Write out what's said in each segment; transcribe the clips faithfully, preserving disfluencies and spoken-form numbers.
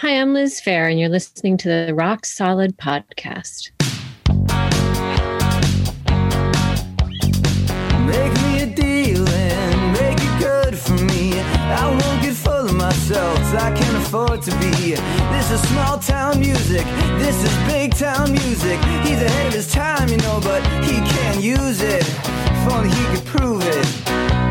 Hi, I'm Liz Phair, and you're listening to the Rock Solid Podcast. Make me a deal and make it good for me. I won't get full of myself, I can't afford to be. This is small town music, this is big town music. He's ahead of his time, you know, but he can't use it. If only he could prove it.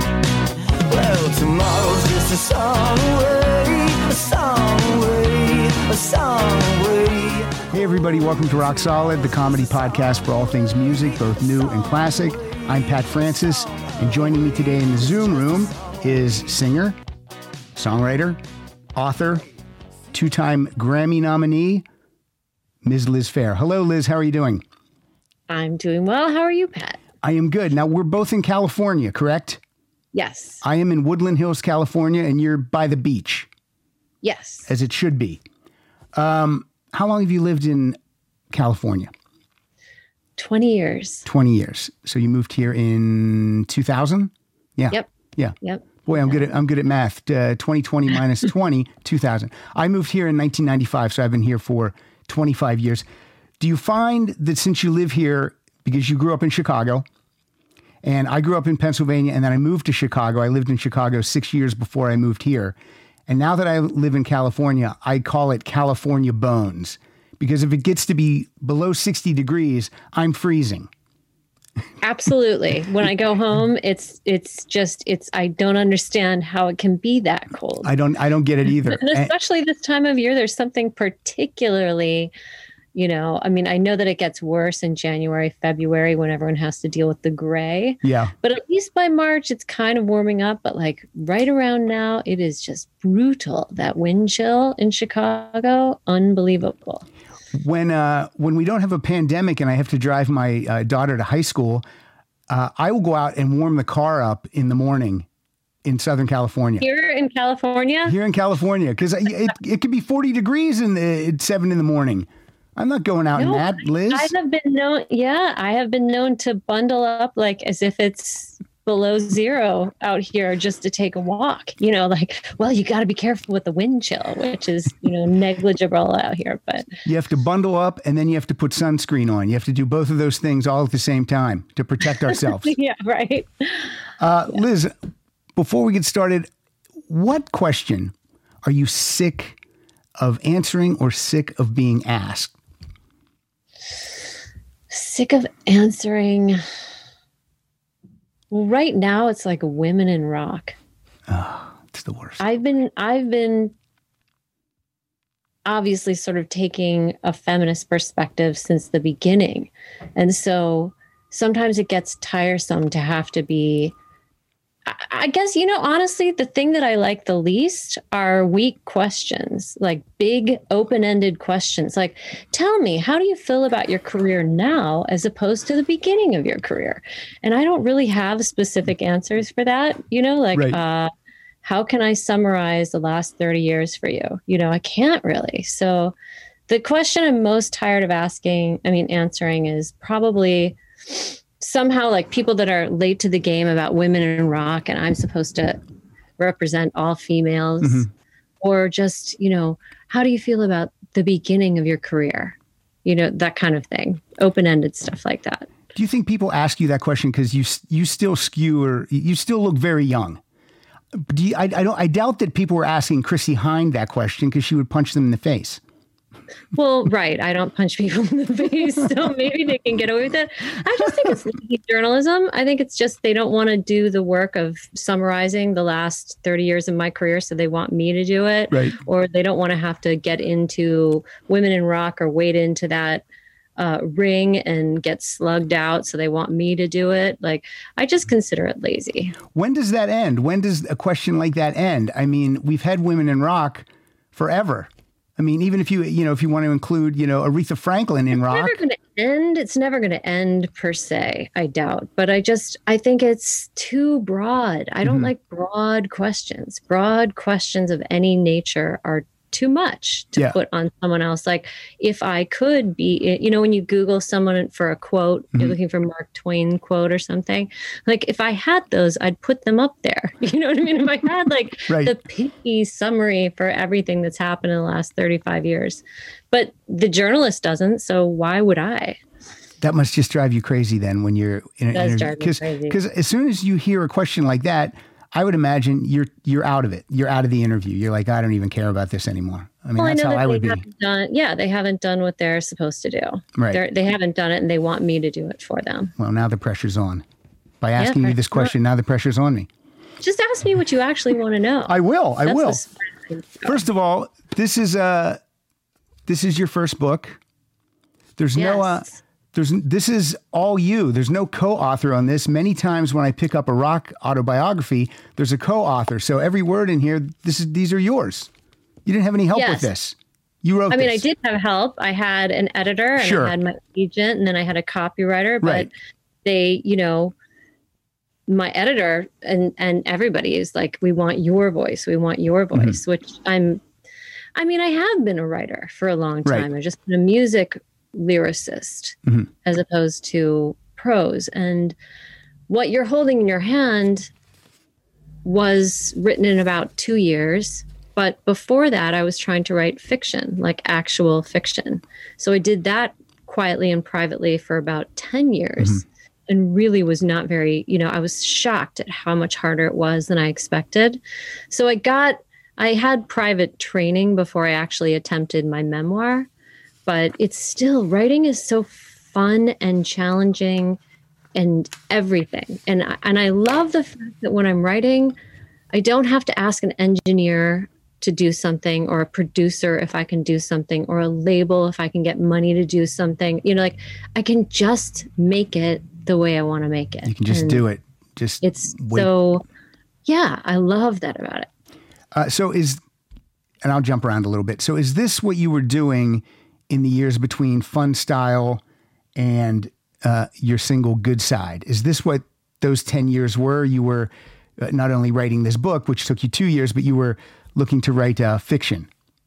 Well, tomorrow's just a song away, a song away, a song away. Hey everybody, welcome to Rock Solid, the comedy podcast for all things music, both new and classic. I'm Pat Francis, and joining me today in the Zoom room is singer, songwriter, author, two-time Grammy nominee, Miz Liz Phair. Hello, Liz. How are you doing? I'm doing well. How are you, Pat? I am good. Now, we're both in California, correct? Yes. I am in Woodland Hills, California, and you're by the beach. Yes. As it should be. Um, how long have you lived in California? twenty years. twenty years. So you moved here in two thousand? Yeah. Yep. Yeah. Yep. Boy, I'm good at I'm good at math. Uh, twenty twenty minus twenty, two thousand. I moved here in nineteen ninety-five, so I've been here for twenty-five years. Do you find that since you live here, because you grew up in Chicago, and I grew up in Pennsylvania, and then I moved to Chicago. I lived in Chicago six years before I moved here. And now that I live in California, I call it California bones. Because if it gets to be below sixty degrees, I'm freezing. Absolutely. When I go home, it's it's just it's I don't understand how it can be that cold. I don't I don't get it either. And especially this time of year, there's something particularly, you know, I mean, I know that it gets worse in January, February when everyone has to deal with the gray. Yeah. But at least by March, it's kind of warming up. But like right around now, it is just brutal. That wind chill in Chicago, unbelievable. When uh, when we don't have a pandemic and I have to drive my uh, daughter to high school, uh, I will go out and warm the car up in the morning in Southern California. Here in California? Here in California, because it, it could be forty degrees in the, at seven in the morning. I'm not going out No, in that, Liz. I have been known, yeah, I have been known to bundle up like as if it's below zero out here just to take a walk. You know, like, well, you got to be careful with the wind chill, which is, you know, negligible out here. But you have to bundle up and then you have to put sunscreen on. You have to do both of those things all at the same time to protect ourselves. Yeah, right. Uh, Yeah. Liz, before we get started, what question are you sick of answering or sick of being asked? Sick of answering. Well, right now it's like women in rock. Oh, it's the worst. I've been, I've been obviously sort of taking a feminist perspective since the beginning. And so sometimes it gets tiresome to have to be, I, I guess, you know, honestly, the thing that I like the least are weak questions, like big open-ended questions. Like, tell me, how do you feel about your career now as opposed to the beginning of your career? And I don't really have specific answers for that. You know, like, Right. uh, how can I summarize the last thirty years for you? You know, I can't really. So the question I'm most tired of asking, I mean, answering is probably somehow like people that are late to the game about women in rock and I'm supposed to represent all females, mm-hmm. or just, you know, how do you feel about the beginning of your career? You know, that kind of thing, open-ended stuff like that. Do you think people ask you that question because you you still skew or you still look very young? Do you, I, I don't. I doubt that people were asking Chrissie Hynde that question because she would punch them in the face. Well, right. I don't punch people in the face, so maybe they can get away with it. I just think it's lazy journalism. I think it's just they don't want to do the work of summarizing the last thirty years of my career, so they want me to do it. Right. Or they don't want to have to get into women in rock or wade into that uh, ring and get slugged out, so they want me to do it. Like, I just consider it lazy. When does that end? When does a question like that end? I mean, we've had women in rock forever. I mean, even if you, you know, if you want to include, you know, Aretha Franklin in it's rock. It's never going to end. It's never going to end per se, I doubt. But I just, I think it's too broad. I don't mm-hmm. like broad questions. Broad questions of any nature are too much to Yeah. put on someone else. Like if I could be, you know, when you Google someone for a quote, Mm-hmm. you're looking for Mark Twain quote or something. Like if I had those, I'd put them up there. You know what I mean? If I had like Right. the pithy summary for everything that's happened in the last thirty-five years, but the journalist doesn't. So why would I? That must just drive you crazy then when you're in an Does interview. drive me crazy. Because as soon as you hear a question like that, I would imagine you're you're out of it. You're out of the interview. You're like, I don't even care about this anymore. I mean, Well, that's I know how that I they would be. haven't done, yeah, they haven't done what they're supposed to do. Right. They're, they haven't done it, and they want me to do it for them. Well, now the pressure's on. By asking you this pressure's on. question, now the pressure's on me. Just ask me what you actually want to know. I will. I That's will. the smart thing to go. First of all, this is uh this is your first book. There's no uh Yes. there's this is all you. There's no co-author on this. Many times when I pick up a rock autobiography, there's a co-author. So every word in here, this is these are yours. You didn't have any help with Yes. this. You wrote I mean, this. I did have help. I had an editor and Sure. I had my agent and then I had a copywriter, but Right. they, you know, my editor and, and everybody is like, we want your voice. We want your Mm-hmm. voice, which I'm, I mean, I have been a writer for a long Right. time. I've just been a music lyricist Mhm. as opposed to prose. And what you're holding in your hand was written in about two years. But before that, I was trying to write fiction, like actual fiction. So I did that quietly and privately for about ten years and really was not very, you know, I was shocked at how much harder it was than I expected. So I got, I had private training before I actually attempted my memoir, but it's still, writing is so fun and challenging and everything. And I, and I love the fact that when I'm writing, I don't have to ask an engineer to do something or a producer if I can do something or a label if I can get money to do something. You know, like I can just make it the way I want to make it. You can just And do it. Just It's wait. so, yeah, I love that about it. Uh, so is, and I'll jump around a little bit. So is this what you were doing in the years between Fun Style and uh, your single Good Side? Is this what those ten years were? You were uh, not only writing this book, which took you two years, but you were looking to write uh, fiction.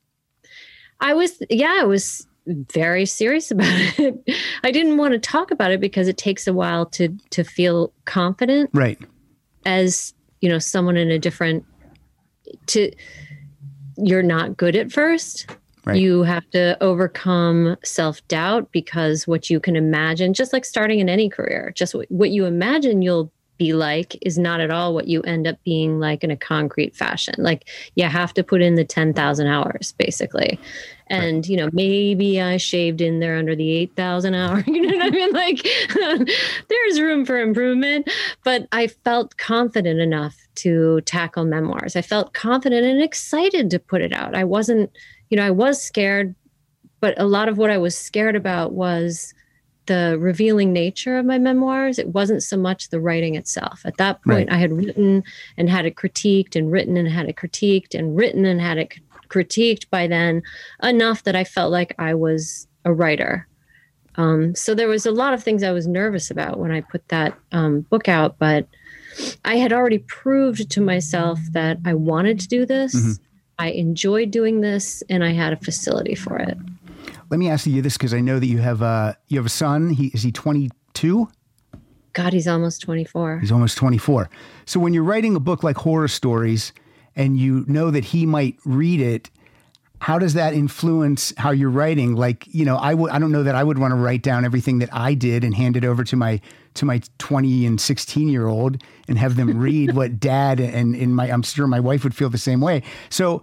I was, yeah, I was very serious about it. I didn't want to talk about it because it takes a while to to feel confident Right. as, you know, someone in a different, to, you're not good at first. Right. You have to overcome self-doubt because what you can imagine, just like starting in any career, just what, what you imagine you'll be like is not at all what you end up being like in a concrete fashion. Like you have to put in the ten thousand hours basically. And, right. you know, maybe I shaved in there under the eight thousand hour, you know what I mean? Like there's room for improvement, but I felt confident enough to tackle memoirs. I felt confident and excited to put it out. I wasn't, you know, I was scared, but a lot of what I was scared about was the revealing nature of my memoirs. It wasn't so much the writing itself. At that point, Right. I had written and had it critiqued and written and had it critiqued and written and had it critiqued by then enough that I felt like I was a writer. Um, so there was a lot of things I was nervous about when I put that um, book out, but I had already proved to myself that I wanted to do this. Mm-hmm. I enjoyed doing this, and I had a facility for it. Let me ask you this, because I know that you have uh, you have a son. He is he twenty-two? God, he's almost twenty-four. He's almost twenty-four. So when you're writing a book like Horror Stories and you know that he might read it, how does that influence how you're writing? Like, you know, I would I don't know that I would want to write down everything that I did and hand it over to my to my twenty and sixteen year old and have them read what dad and, and my I'm sure my wife would feel the same way. So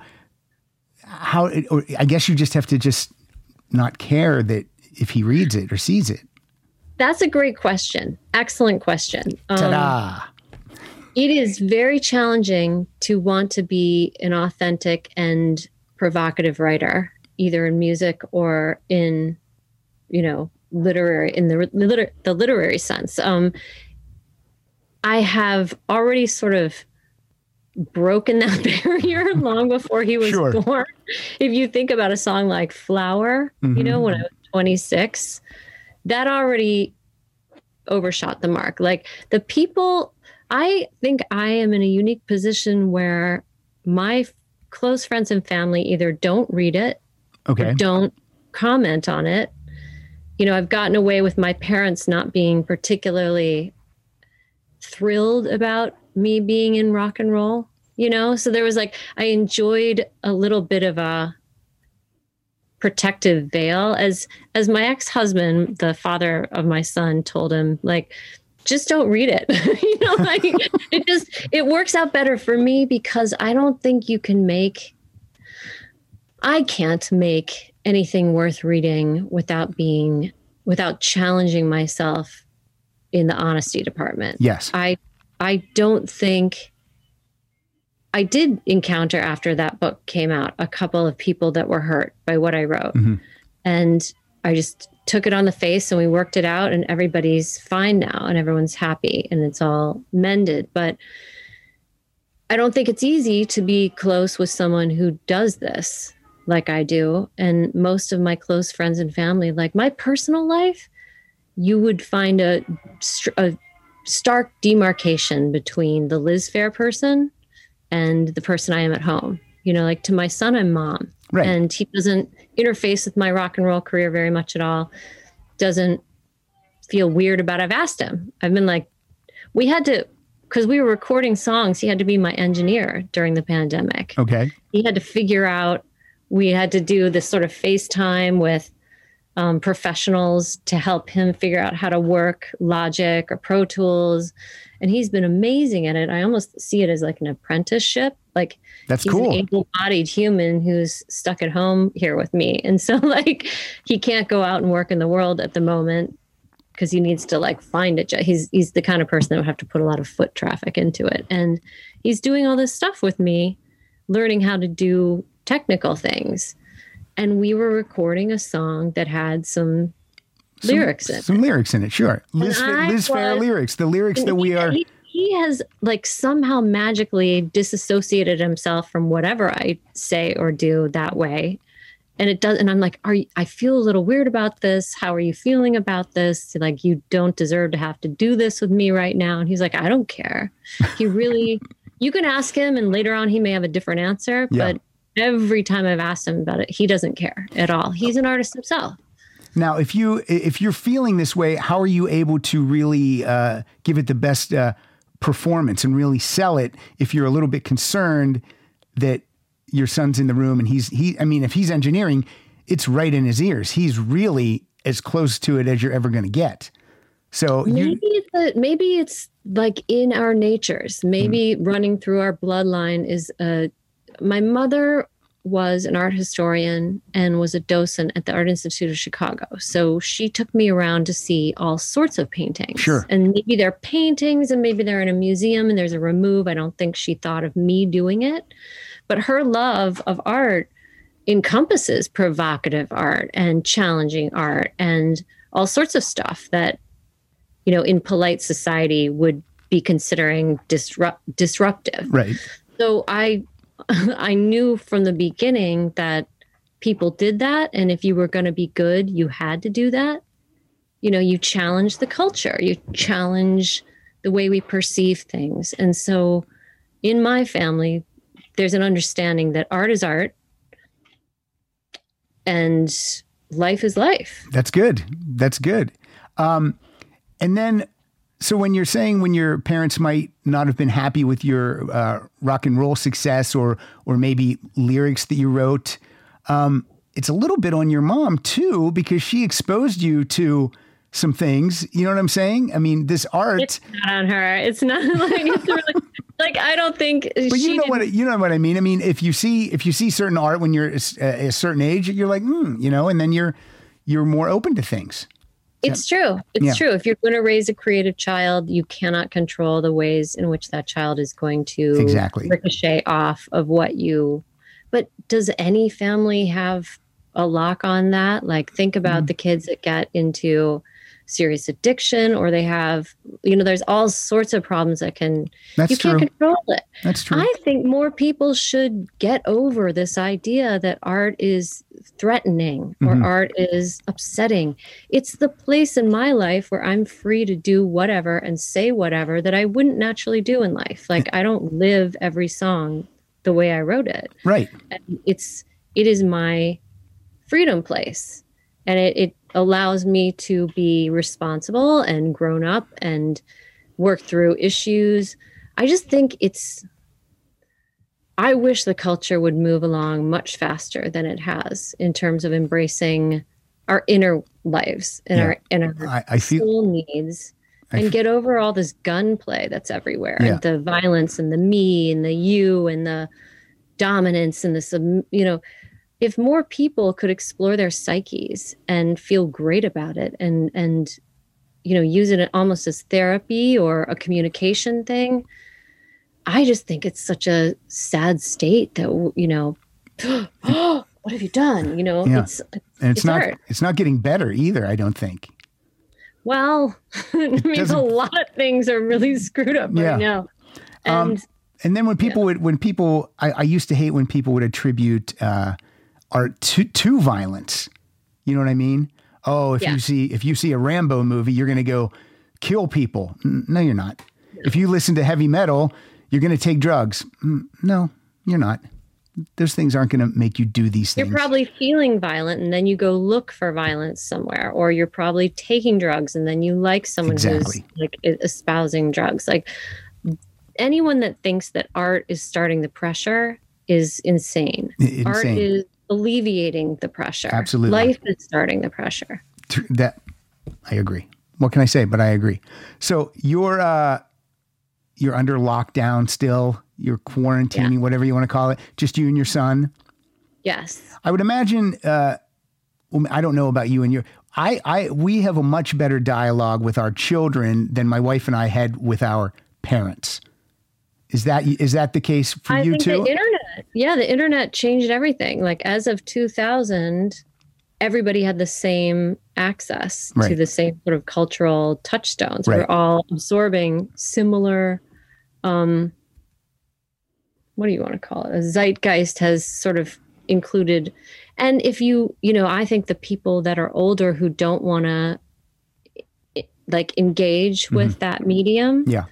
how or I guess you just have to just not care that if he reads it or sees it. That's a great question. Excellent question. Um, Ta-da! It is very challenging to want to be an authentic and provocative writer, either in music or in, you know, literary, in the liter- the literary sense. Um, I have already sort of broken that barrier long before he was Sure. born. If you think about a song like Flower, Mm-hmm. you know, when I was twenty-six, that already overshot the mark. Like the people, I think I am in a unique position where my close friends and family either don't read it Okay. or don't comment on it. You know, I've gotten away with my parents not being particularly thrilled about me being in rock and roll, you know? So there was like, I enjoyed a little bit of a protective veil, as as my ex-husband, the father of my son, told him, like, just don't read it. You know, like it just, it works out better for me because I don't think you can make, I can't make anything worth reading without being, without challenging myself in the honesty department. Yes. I, I don't think, I did encounter after that book came out a couple of people that were hurt by what I wrote. Mm-hmm. And I just took it on the face and we worked it out and everybody's fine now and everyone's happy and it's all mended. But I don't think it's easy to be close with someone who does this like I do. And most of my close friends and family, like my personal life, you would find a, a stark demarcation between the Liz Phair person and the person I am at home. You know, like to my son, I'm mom. Right. And he doesn't interface with my rock and roll career very much at all. Doesn't feel weird about it. I've asked him. I've been like, we had to, because we were recording songs, he had to be my engineer during the pandemic. Okay. He had to figure out, we had to do this sort of FaceTime with um, professionals to help him figure out how to work Logic or Pro Tools. And he's been amazing at it. I almost see it as like an apprenticeship. Like That's he's cool. an able-bodied human who's stuck at home here with me. And so like he can't go out and work in the world at the moment because he needs to like find a job. He's, he's the kind of person that would have to put a lot of foot traffic into it. And he's doing all this stuff with me, learning how to do technical things. And we were recording a song that had some, some lyrics in it. Some lyrics in it, sure. Liz, Liz Phair was, lyrics, the lyrics that we he, are... He, he has like somehow magically disassociated himself from whatever I say or do that way. And it does. And I'm like, are you, I feel a little weird about this. How are you feeling about this? Like, you don't deserve to have to do this with me right now. And he's like, I don't care. He really, you can ask him and later on he may have a different answer, Yeah. but every time I've asked him about it, he doesn't care at all. He's an artist himself. Now, if you if you're feeling this way, how are you able to really uh, give it the best uh, performance and really sell it? If you're a little bit concerned that your son's in the room and he's he, I mean, if he's engineering, it's right in his ears. He's really as close to it as you're ever going to get. So maybe you, it's a, maybe it's like in our natures. Maybe mm. running through our bloodline is a. My mother was an art historian and was a docent at the Art Institute of Chicago. So she took me around to see all sorts of paintings. Sure. And maybe they're paintings and maybe they're in a museum and there's a remove. I don't think she thought of me doing it. But her love of art encompasses provocative art and challenging art and all sorts of stuff that, you know, in polite society would be considering disrupt disruptive. Right. So I I knew from the beginning that people did that. And if you were going to be good, you had to do that. You know, you challenge the culture, you challenge the way we perceive things. And so in my family, there's an understanding that art is art and life is life. That's good. That's good. Um, and then, so when you're saying when your parents might not have been happy with your uh, rock and roll success or or maybe lyrics that you wrote, um, it's a little bit on your mom too, because she exposed you to some things. You know what I'm saying? I mean, this art. It's not on her. It's not like it's really, like I don't think. But she you know didn't, what you know what I mean. I mean, if you see if you see certain art when you're a, a certain age, you're like, hmm, you know, and then you're you're more open to things. It's true. It's yeah. true. If you're going to raise a creative child, you cannot control the ways in which that child is going to exactly. ricochet off of what you. But does any family have a lock on that? Like, think about mm. the kids that get into serious addiction, or they have, you know, there's all sorts of problems that can, That's you can't true. control it. That's true. I think more people should get over this idea that art is threatening or mm-hmm. art is upsetting. It's the place in my life where I'm free to do whatever and say whatever that I wouldn't naturally do in life. Like, I don't live every song the way I wrote it. Right. And it's, it is my freedom place. And it, it allows me to be responsible and grown up and work through issues. I just think it's, I wish the culture would move along much faster than it has in terms of embracing our inner lives and Yeah. our inner I, I feel, soul needs I and f- get over all this gunplay that's everywhere Yeah. and the violence and the me and the you and the dominance and the, sub- you know, if more people could explore their psyches and feel great about it and, and, you know, use it almost as therapy or a communication thing, I just think it's such a sad state that, you know, oh, what have you done? You know, Yeah. it's, and it's, it's not, hard. it's not getting better either, I don't think. Well, I mean, a doesn't- lot of things are really screwed up Yeah. right now. Um, And And then when people would, when people, I, I used to hate when people would attribute uh, art to, to violence. You know what I mean? Oh, if Yeah. you see, if you see a Rambo movie, you're going to go kill people. N- No, you're not. If you listen to heavy metal, you're going to take drugs. Mm, No, you're not. Those things aren't going to make you do these you're things. probably feeling violent and then you go look for violence somewhere, or you're probably taking drugs and then you like someone Exactly. who's like espousing drugs. Like anyone that thinks that art is starting the pressure is insane. I- Art insane. is alleviating the pressure. Absolutely. Life is starting the pressure. Tr- That I agree. What can I say? But I agree. So you're uh, you're under lockdown still. You're quarantining, Yeah. whatever you want to call it. Just you and your son. Yes. I would imagine. Uh, well, I don't know about you and your. I, I we have a much better dialogue with our children than my wife and I had with our parents. Is that is that the case for I you think too? the internet, yeah, the internet changed everything. Like as of two thousand, everybody had the same access Right. to the same sort of cultural touchstones. Right. We're all absorbing similar, um, what do you want to call it? A zeitgeist has sort of included. And if you, you know, I think the people that are older who don't want to like engage with that medium, yeah.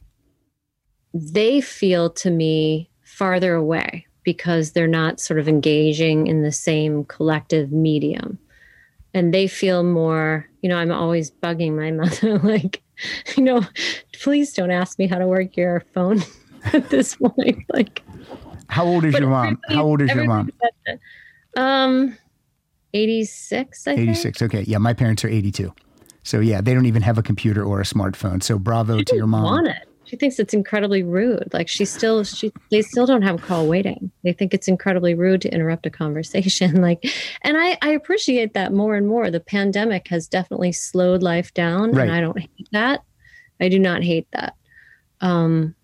they feel to me farther away because they're not sort of engaging in the same collective medium. And they feel more, you know, I'm always bugging my mother, like, you know, please don't ask me how to work your phone at this point. Like, How old is but your mom? everybody- How old is your mom? everybody said that. Um, eighty-six, I think. eighty-six. Okay. Yeah. My parents are eighty-two. So yeah, they don't even have a computer or a smartphone. So bravo She to your doesn't mom. want it. She thinks it's incredibly rude. Like she still, she they still don't have call waiting. They think it's incredibly rude to interrupt a conversation. Like, and I, I appreciate that more and more. The pandemic has definitely slowed life down, Right. and I don't hate that. I do not hate that. Um,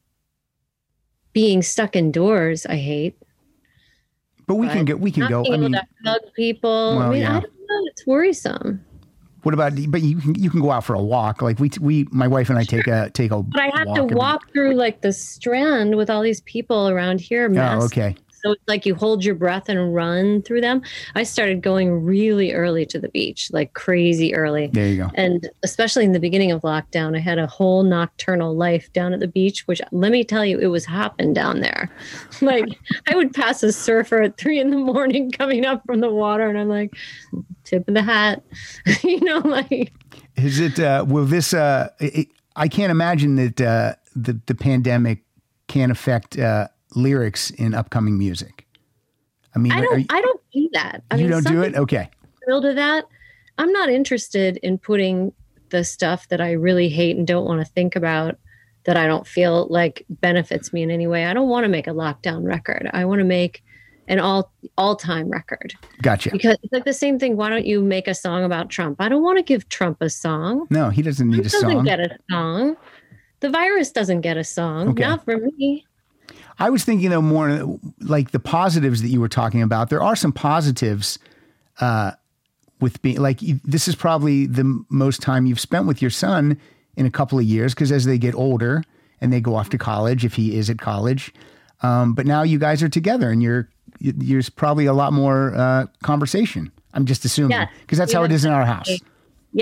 being stuck indoors, I hate. But we But can go. We can Not go. being I able mean, to hug people. Well, I mean, yeah. I don't know. It's worrisome. what about? But you can you can go out for a walk. Like we we my wife and I take a take a. But I had to every- walk through like the Strand with all these people around here. Oh, masked. okay. So it's like you hold your breath and run through them. I started going really early to the beach, like crazy early. There you go. And especially in the beginning of lockdown, I had a whole nocturnal life down at the beach, which let me tell you, it was hopping down there. Like I would pass a surfer at three in the morning coming up from the water, and I'm like, tip of the hat, you know, like. Is it? Uh, will this? Uh, it, I can't imagine that uh, the the pandemic can affect uh, lyrics in upcoming music. I mean, I are don't. you, I don't do that. I you mean, don't some do it. people Okay. thrill to that. I'm not interested in putting the stuff that I really hate and don't want to think about that I don't feel like benefits me in any way. I don't want to make a lockdown record. I want to make an all all time record Gotcha. because it's like the same thing. Why don't you make a song about Trump? I don't want to give Trump a song. No, he doesn't need Trump a doesn't song. get a song. The virus doesn't get a song. Okay. Not for me. I was thinking though more like the positives that you were talking about. There are some positives uh, with being like you- this is probably the m- most time you've spent with your son in a couple of years because as they get older and they go off to college, if he is at college, um, but now you guys are together and you're y- there's probably a lot more uh, conversation. I'm just assuming Yeah. because that's We how it have is in our house. Yeah.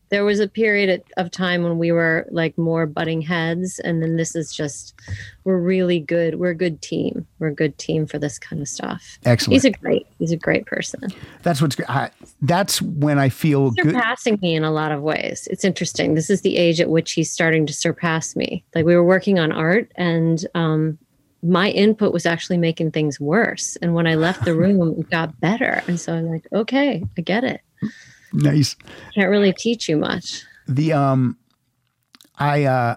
There was a period of time when we were like more butting heads, and then this is just, we're really good. We're a good team. We're a good team for this kind of stuff. Excellent. He's a great, he's a great person. That's what's great. I, that's when I feel good. Surpassing me in a lot of ways. It's interesting. This is the age at which he's starting to surpass me. Like we were working on art, and um, my input was actually making things worse. And when I left the room, it got better. And so I'm like, okay, I get it. Nice. Can't really teach you much. The um, I uh,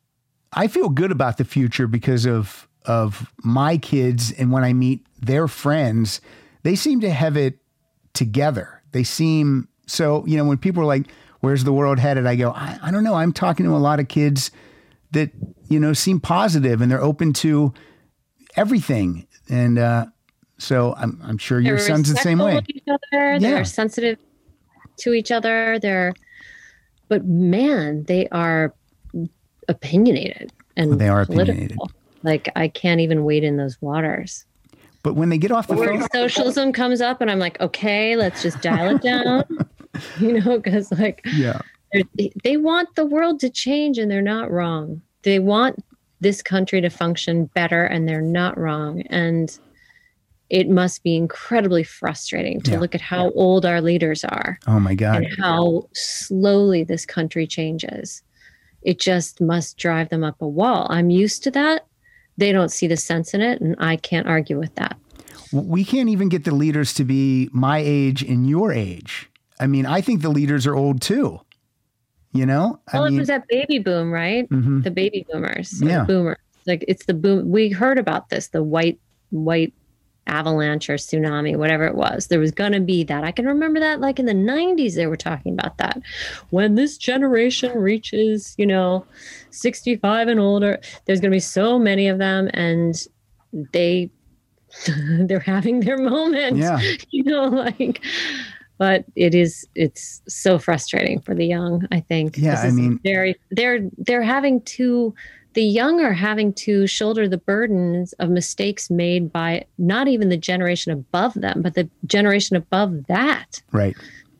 I feel good about the future because of of my kids, and when I meet their friends, they seem to have it together. They seem so. You know, when people are like, "Where's the world headed?" I go, I, I don't know. I'm talking to a lot of kids that you know seem positive, and they're open to everything, and uh, so I'm I'm sure your They're son's the same way. respectful of each other. They're Yeah. sensitive to each other. They're, but man, they are opinionated and They are political. opinionated. Like I can't even wade in those waters. But when they get off the Word phone, socialism comes up, and I'm like, okay, let's just dial it down. You know, because like yeah, they're- they want the world to change, and they're not wrong. They want this country to function better, and they're not wrong. And it must be incredibly frustrating to Yeah. look at how old our leaders are oh my God, and how slowly this country changes. It just must drive them up a wall. I'm used to that. They don't see the sense in it, and I can't argue with that. we can't even get the leaders to be my age and your age. I mean, I think the leaders are old too. You know, I Well, mean, it was that baby boom, right? Mhm. The baby boomers, Yeah. the boomers. Like it's the boom. We heard about this, the white, white avalanche or tsunami, whatever it was. There was going to be that. I can remember that like in the nineties, they were talking about that. When this generation reaches, you know, sixty-five and older, there's going to be so many of them, and they, they're having their moment, Yeah. you know, like, but it is, it's so frustrating for the young, I think. Yeah, This I is mean- very, they're, they're having to, the young are having to shoulder the burdens of mistakes made by not even the generation above them, but the generation above that. right.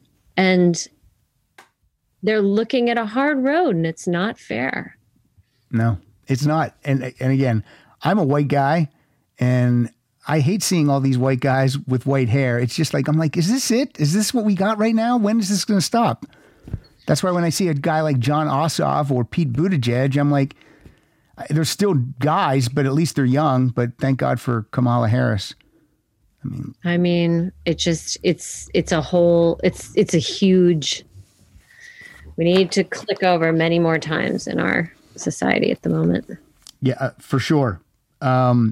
And they're looking at a hard road, and it's not fair. No, it's not. And and again, I'm a white guy, and I hate seeing all these white guys with white hair. It's just like, I'm like, is this it? Is this what we got right now? When is this going to stop? That's why when I see a guy like John Ossoff or Pete Buttigieg, I'm like, they're still guys, but at least they're young. But thank God for Kamala Harris. I mean, I mean, it just, it's, it's a whole, it's, it's a huge, we need to click over many more times in our society at the moment. yeah, uh, for sure. Um,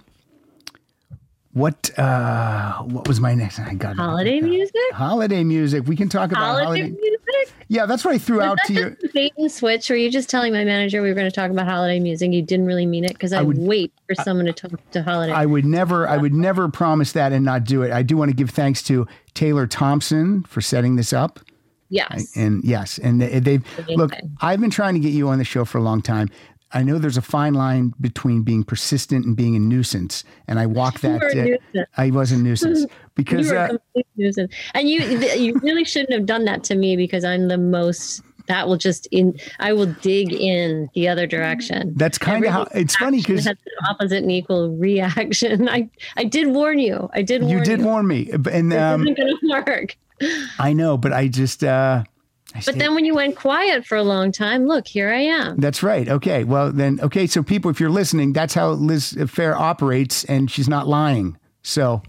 what uh, what was my next? I got Holiday music? Holiday music. We can talk about Holiday holiday. music? Yeah, that's what I threw out to you. Bait and switch. Were you just telling my manager we were going to talk about holiday music? You didn't really mean it, because I, would- wait for someone to talk to holiday. I would never, I would never promise that and not do it. I do want to give thanks to Taylor Thompson for setting this up. yes. And yes, and they- they've Amazing. look. I've been trying to get you on the show for a long time. I know there's a fine line between being persistent and being a nuisance, and I walk that. were a uh, nuisance. I was a nuisance because you were a uh, complete nuisance. And you you really shouldn't have done that to me, because I'm the most, that will just in, I will dig in the other direction. that's kind of how Every it's funny action because has an opposite and equal reaction. I, I did warn you. I did warn you did you. warn me, and It um, isn't going to work. I know, but I just. Uh, I But stayed- then when you went quiet for a long time, look, here I am. That's right. Okay. Well, then, okay. So, people, if you're listening, that's how Liz Fair operates, and she's not lying. So,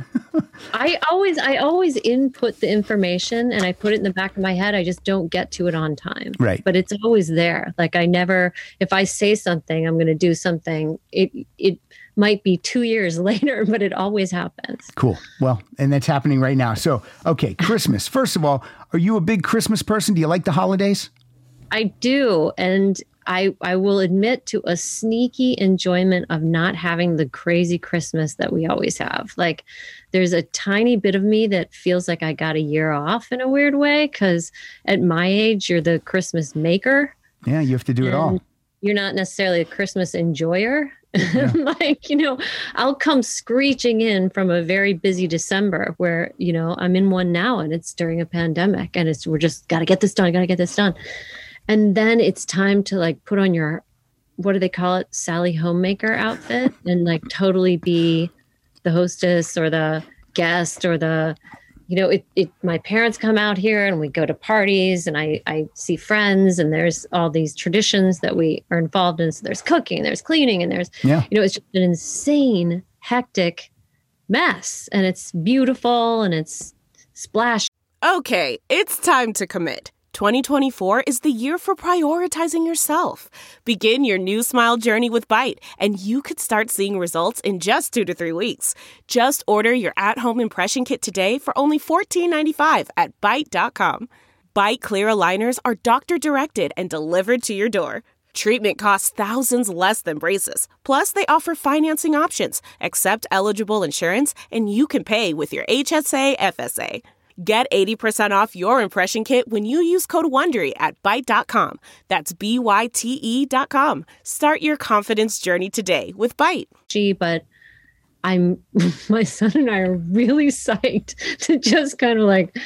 I always, I always input the information and I put it in the back of my head. I just don't get to it on time. Right. But it's always there. Like I never, if I say something, I'm going to do something. It, it might be two years later, but it always happens. cool. Well, and that's happening right now. So, okay. Christmas. First of all, are you a big Christmas person? Do you like the holidays? I do. And I, I will admit to a sneaky enjoyment of not having the crazy Christmas that we always have. Like there's a tiny bit of me that feels like I got a year off in a weird way, because at my age, you're the Christmas maker. Yeah, you have to do it all. and you're not necessarily a Christmas enjoyer. Yeah. Like, you know, I'll come screeching in from a very busy December where, you know, I'm in one now and it's during a pandemic and it's, we're just got to get this done, got to get this done. And then it's time to like put on your, what do they call it? Sally Homemaker outfit and like totally be the hostess or the guest or the, you know, it, it, my parents come out here and we go to parties and I, I see friends and there's all these traditions that we are involved in. So there's cooking, there's cleaning, and there's, Yeah. you know, it's just an insane, hectic mess. And it's beautiful and it's splash. Okay, it's time to commit. twenty twenty-four is the year for prioritizing yourself. Begin your new smile journey with Byte, and you could start seeing results in just two to three weeks. Just order your at-home impression kit today for only fourteen ninety-five at byte dot com. Byte clear aligners are doctor-directed and delivered to your door. Treatment costs thousands less than braces. Plus, they offer financing options, accept eligible insurance, and you can pay with your H S A F S A. Get eighty percent off your impression kit when you use code WONDERY at byte dot com. That's B Y T E dot com. Start your confidence journey today with Byte. Gee, but I'm, my son and I are really psyched to just kind of like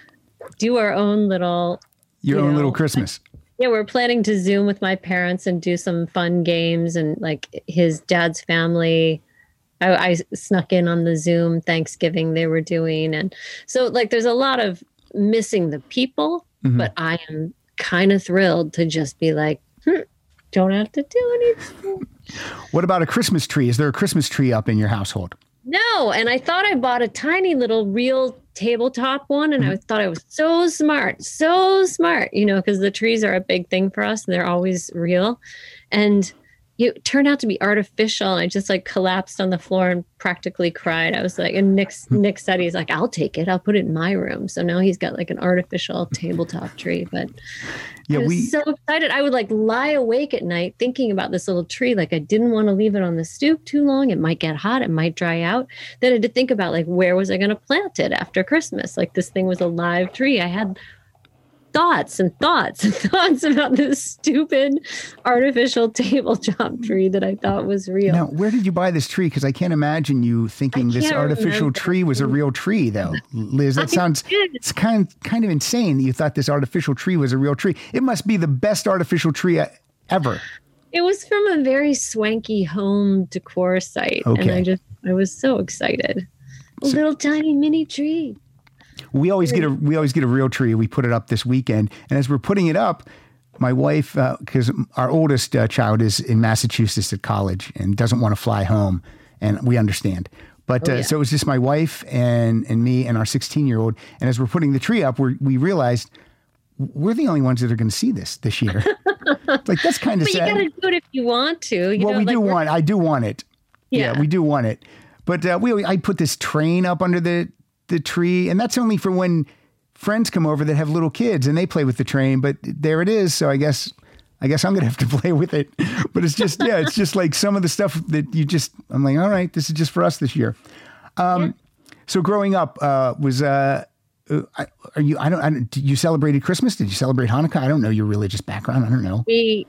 do our own little, Your you own know, little Christmas. yeah, we're planning to Zoom with my parents and do some fun games and like his dad's family. I, I snuck in on the Zoom Thanksgiving they were doing. And so like, there's a lot of missing the people, Mhm. but I am kind of thrilled to just be like, hmm, don't have to do anything. What about a Christmas tree? Is there a Christmas tree up in your household? No. And I thought I bought a tiny little real tabletop one. And I thought I was so smart, so smart, you know, because the trees are a big thing for us and they're always real. And it turned out to be artificial. And I just like collapsed on the floor and practically cried. I was like, and Nick, Nick said, he's like, I'll take it. I'll put it in my room. So now he's got like an artificial tabletop tree, but Yeah, I was we so excited. I would like lie awake at night thinking about this little tree. Like I didn't want to leave it on the stoop too long. It might get hot. It might dry out. Then I had to think about like, where was I going to plant it after Christmas? Like this thing was a live tree. I had thoughts and thoughts and thoughts about this stupid artificial tabletop tree that I thought was real. Now, where did you buy this tree? Because I can't imagine you thinking I this can't artificial remember. tree was a real tree, though. Liz, that I sounds did. it's kind kind of insane that you thought this artificial tree was a real tree. It must be the best artificial tree uh, ever. It was from a very swanky home decor site. And Okay. I just, I was so excited. A So- little tiny mini tree. We always get a we always get a real tree. We put it up this weekend, and as we're putting it up, my wife, because our oldest uh, child is in Massachusetts at college and doesn't want to fly home, and we understand. But Oh, uh, yeah. so it was just my wife and and me and our sixteen year old. And as we're putting the tree up, we we realized we're the only ones that are going to see this this year. Like that's kind of But you sad. got to do it if you want to. You well, know, we like do we're- want. I do want it. Yeah, Yeah. we do want it. But uh, we I put this train up under the the tree, and that's only for when friends come over that have little kids and they play with the train. But there it is. So I guess I guess I'm gonna have to play with it. But it's just yeah, it's just like some of the stuff that you just I'm like, all right, this is just for us this year. Um, Yeah. So growing up uh, was. Uh, uh, are you? I don't. I don't. Did you celebrated Christmas? Did you celebrate Hanukkah? I don't know your religious background. I don't know. We,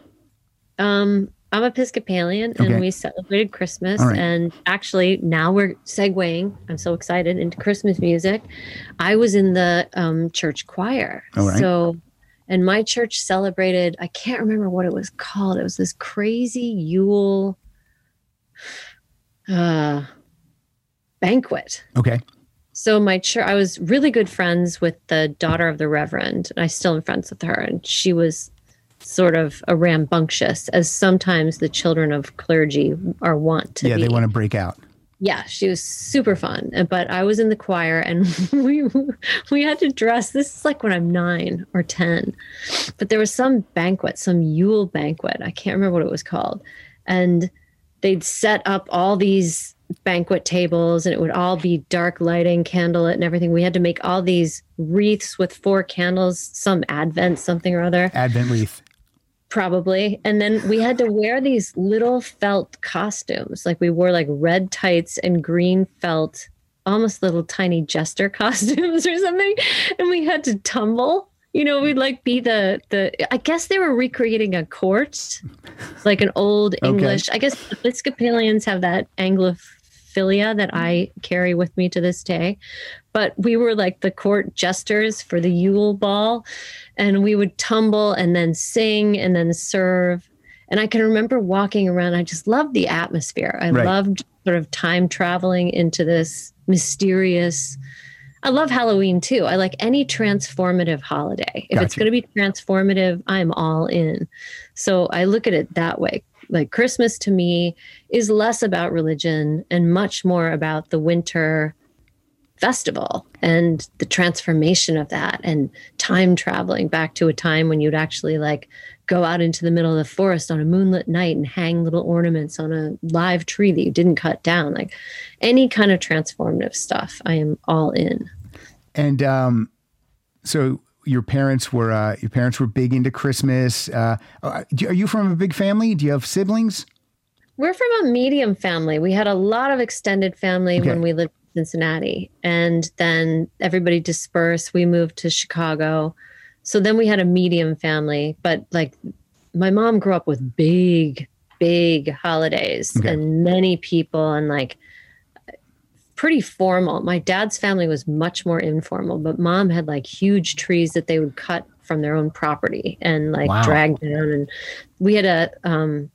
um, I'm Episcopalian and Okay. we celebrated Christmas. All right. And actually, now we're segueing. I'm so excited into Christmas music. I was in the um, church choir. All right. So, and my church celebrated, I can't remember what it was called. It was this crazy Yule uh, banquet. Okay. So my church, I was really good friends with the daughter of the Reverend, and I still am friends with her. And she was sort of a rambunctious, as sometimes the children of clergy are wont to Yeah, be. they want to break out. Yeah, she was super fun. Uh, But I was in the choir, and we we had to dress. This is like when I'm nine or ten. But there was some banquet, some Yule banquet. I can't remember what it was called, and they'd set up all these banquet tables, and it would all be dark lighting, candlelit, and everything. We had to make all these wreaths with four candles, some Advent, something or other. Advent wreath. Probably. And then we had to wear these little felt costumes. Like we wore like red tights and green felt, almost little tiny jester costumes or something. And we had to tumble you know, we'd like be the, the, I guess they were recreating a court, like an old English, okay. I guess Episcopalians have that Anglophilia that I carry with me to this day. But we were like the court jesters for the Yule Ball, and we would tumble and then sing and then serve. And I can remember walking around. I just loved the atmosphere. I right. loved sort of time traveling into this mysterious. I love Halloween too. I like any transformative holiday. If gotcha. It's going to be transformative, I'm all in. So I look at it that way. Like Christmas to me is less about religion and much more about the winter festival and the transformation of that and time traveling back to a time when you'd actually like go out into the middle of the forest on a moonlit night and hang little ornaments on a live tree that you didn't cut down. Like any kind of transformative stuff, I am all in. And um, so your parents were uh, your parents were big into Christmas. Uh, are you from a big family? Do you have siblings? We're from a medium family. We had a lot of extended family okay. when we lived in Cincinnati, and then everybody dispersed. We moved to Chicago. So then we had a medium family, but like my mom grew up with big, big holidays okay. and many people and like pretty formal. My dad's family was much more informal, but mom had like huge trees that they would cut from their own property and like wow. drag down. And we had a, um,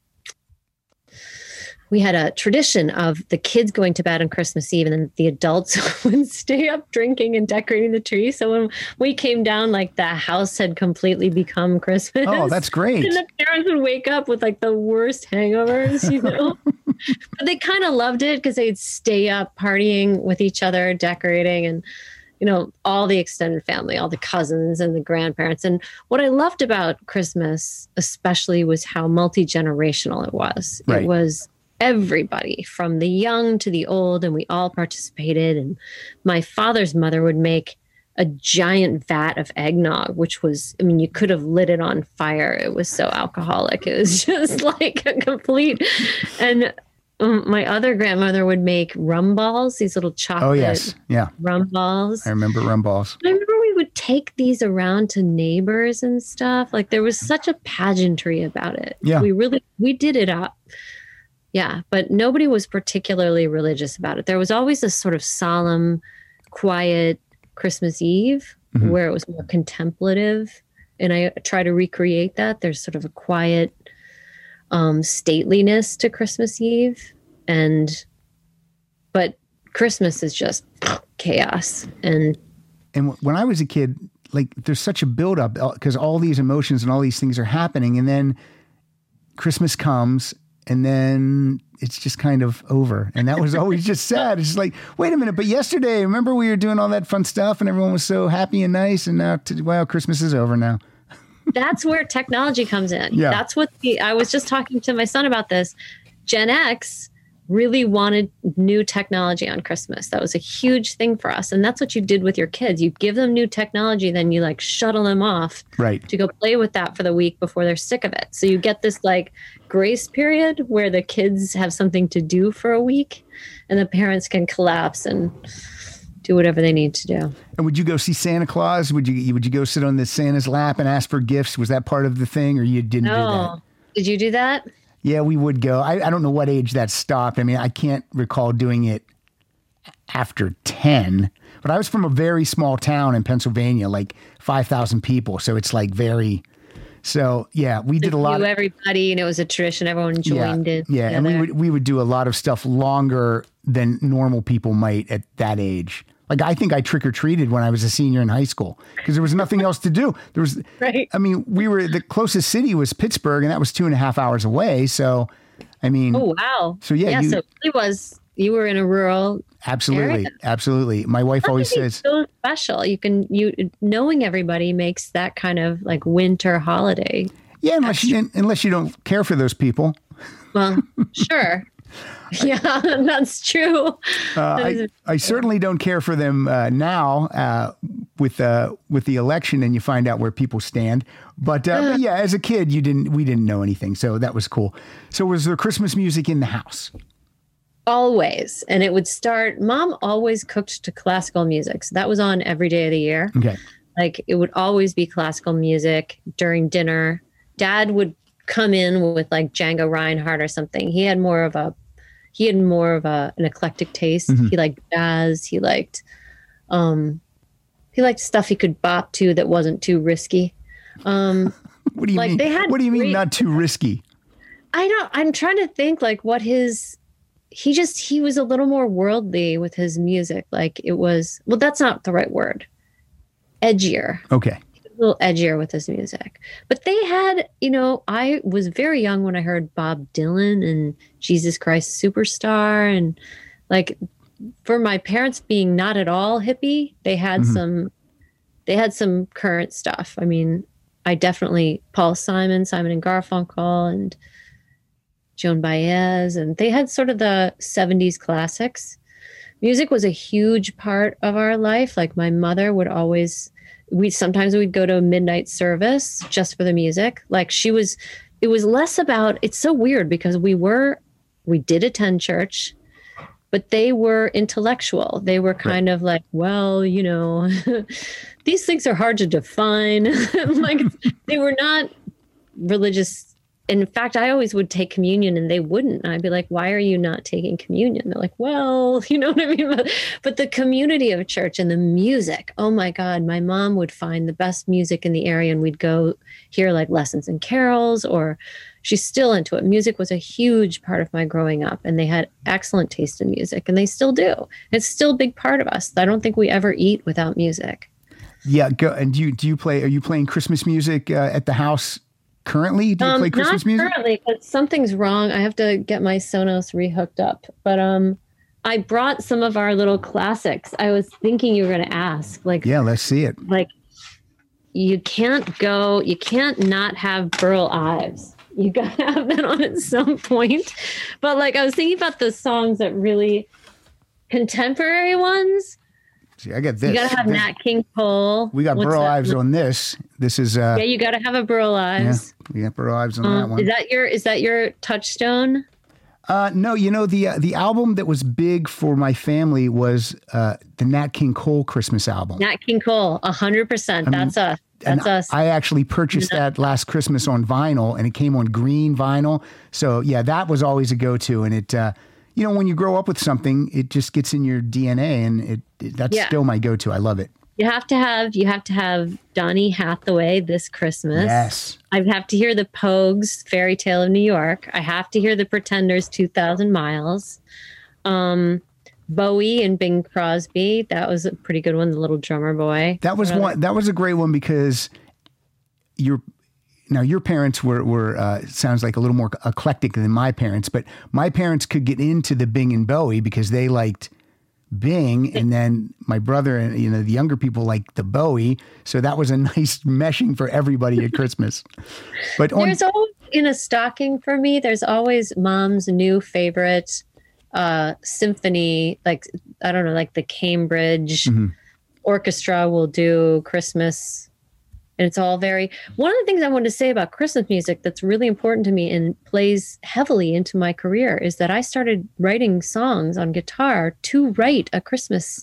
we had a tradition of the kids going to bed on Christmas Eve and then the adults would stay up drinking and decorating the tree. So when we came down, like the house had completely become Christmas. Oh, that's great. And the parents would wake up with like the worst hangovers, you know, but they kind of loved it because they'd stay up partying with each other, decorating and, you know, all the extended family, all the cousins and the grandparents. And what I loved about Christmas, especially was how multi-generational it was. Right. It was everybody from the young to the old, and we all participated. And my father's mother would make a giant vat of eggnog, which was, I mean, you could have lit it on fire. It was so alcoholic. It was just like a complete, and um, my other grandmother would make rum balls, these little chocolate oh, yes. yeah. rum balls. I remember rum balls. I remember we would take these around to neighbors and stuff. Like there was such a pageantry about it. Yeah. We really, we did it up. Yeah, but nobody was particularly religious about it. There was always this sort of solemn, quiet Christmas Eve mm-hmm. where it was more contemplative. And I try to recreate that. There's sort of a quiet um, stateliness to Christmas Eve. And, but Christmas is just chaos. And, and when I was a kid, like there's such a buildup because all these emotions and all these things are happening. And then Christmas comes. And then it's just kind of over. And that was always just sad. It's just like, wait a minute, but yesterday, remember we were doing all that fun stuff and everyone was so happy and nice. And now, to, wow, Christmas is over now. That's where technology comes in. Yeah. That's what the, I was just talking to my son about this. Gen X really wanted new technology on Christmas. That was a huge thing for us. And that's what you did with your kids. You give them new technology, then you like shuttle them off right. to go play with that for the week before they're sick of it. So you get this like grace period where the kids have something to do for a week and the parents can collapse and do whatever they need to do. And would you go see Santa Claus? Would you, would you go sit on the Santa's lap and ask for gifts? Was that part of the thing or you didn't no. do that? Did you do that? Yeah, we would go. I, I don't know what age that stopped. I mean, I can't recall doing it after ten, but I was from a very small town in Pennsylvania, like five thousand people. So it's like very, so yeah, we did a lot. Knew of everybody and it was a tradition. Everyone joined yeah, it. Yeah. Together. And we would, we would do a lot of stuff longer than normal people might at that age. Like, I think I trick-or-treated when I was a senior in high school because there was nothing else to do. There was, right. I mean, we were, the closest city was Pittsburgh and that was two and a half hours away. So, I mean. Oh, wow. So, yeah. Yeah, you, so it really was, you were in a rural Absolutely. area. Absolutely. My wife That always says. So special. You can, you, knowing everybody makes that kind of like winter holiday. Yeah, unless you, unless you don't care for those people. Well, sure. Yeah, that's true. Uh, I, I certainly don't care for them uh, now uh, with uh, with the election, and you find out where people stand. But, uh, but yeah, as a kid, you didn't. We didn't know anything, so that was cool. So, was there Christmas music in the house? Always, and it would start. Mom always cooked to classical music, so that was on every day of the year. Okay. Like it would always be classical music during dinner. Dad would come in with like Django Reinhardt or something. He had more of a, he had more of a, an eclectic taste. Mm-hmm. He liked jazz. He liked, um, he liked stuff he could bop to that wasn't too risky. Um, what do you like mean? They had what do you mean great, not too risky? I don't, I'm trying to think like what his, he just, he was a little more worldly with his music. Like it was, well, that's not the right word. Edgier. Okay. A little edgier with his music. But they had, you know, I was very young when I heard Bob Dylan and Jesus Christ Superstar. And like for my parents being not at all hippie, they had mm-hmm. some, they had some current stuff. I mean, I definitely, Paul Simon, Simon and Garfunkel and Joan Baez, and they had sort of the seventies classics. Music was a huge part of our life. Like my mother would always, we sometimes we'd go to a midnight service just for the music. Like she was, it was less about, it's so weird because we were, we did attend church, but they were intellectual. They were kind right. of like, well, you know, these things are hard to define. Like they were not religious. In fact, I always would take communion and they wouldn't. And I'd be like, why are you not taking communion? They're like, well, you know what I mean? But, but the community of church and the music, oh my God, my mom would find the best music in the area and we'd go hear like lessons and carols, or she's still into it. Music was a huge part of my growing up and they had excellent taste in music and they still do. It's still a big part of us. I don't think we ever eat without music. Yeah. Go, and do you, do you play, are you playing Christmas music uh, at the house? Currently, do you um, play Christmas not music? Currently, but something's wrong. I have to get my Sonos rehooked up. But um, I brought some of our little classics. I was thinking you were going to ask. Like, yeah, let's see it. Like, you can't go. You can't not have Burl Ives. You got to have that on at some point. But like, I was thinking about the songs that really contemporary ones. See, I got this. You got to have this. Nat King Cole. We got Burl Ives on this. This is uh yeah. You got to have a Burl Ives. Yeah, we got Burl Ives on um, that one. Is that your is that your touchstone? Uh, no, you know the uh, the album that was big for my family was uh, the Nat King Cole Christmas album. Nat King Cole, a hundred percent. That's us. That's us. I actually purchased that last Christmas on vinyl, and it came on green vinyl. So yeah, that was always a go-to, and it. Uh, You know, when you grow up with something, it just gets in your D N A, and it, it that's yeah. still my go-to. I love it. You have to have you have to have Donny Hathaway This Christmas. Yes. I have to hear the Pogues Fairy Tale of New York. I have to hear the Pretenders two thousand Miles. Um, Bowie and Bing Crosby. That was a pretty good one. The Little Drummer Boy. That was one. That was a great one because you're. Now, your parents were, were uh, sounds like a little more eclectic than my parents, but my parents could get into the Bing and Bowie because they liked Bing, and then my brother and, you know, the younger people liked the Bowie. So that was a nice meshing for everybody at Christmas. But on, there's always, in a stocking for me, there's always mom's new favorite uh, symphony, like, I don't know, like the Cambridge mm-hmm. Orchestra will do Christmas. And it's all very, one of the things I wanted to say about Christmas music that's really important to me and plays heavily into my career is that I started writing songs on guitar to write a Christmas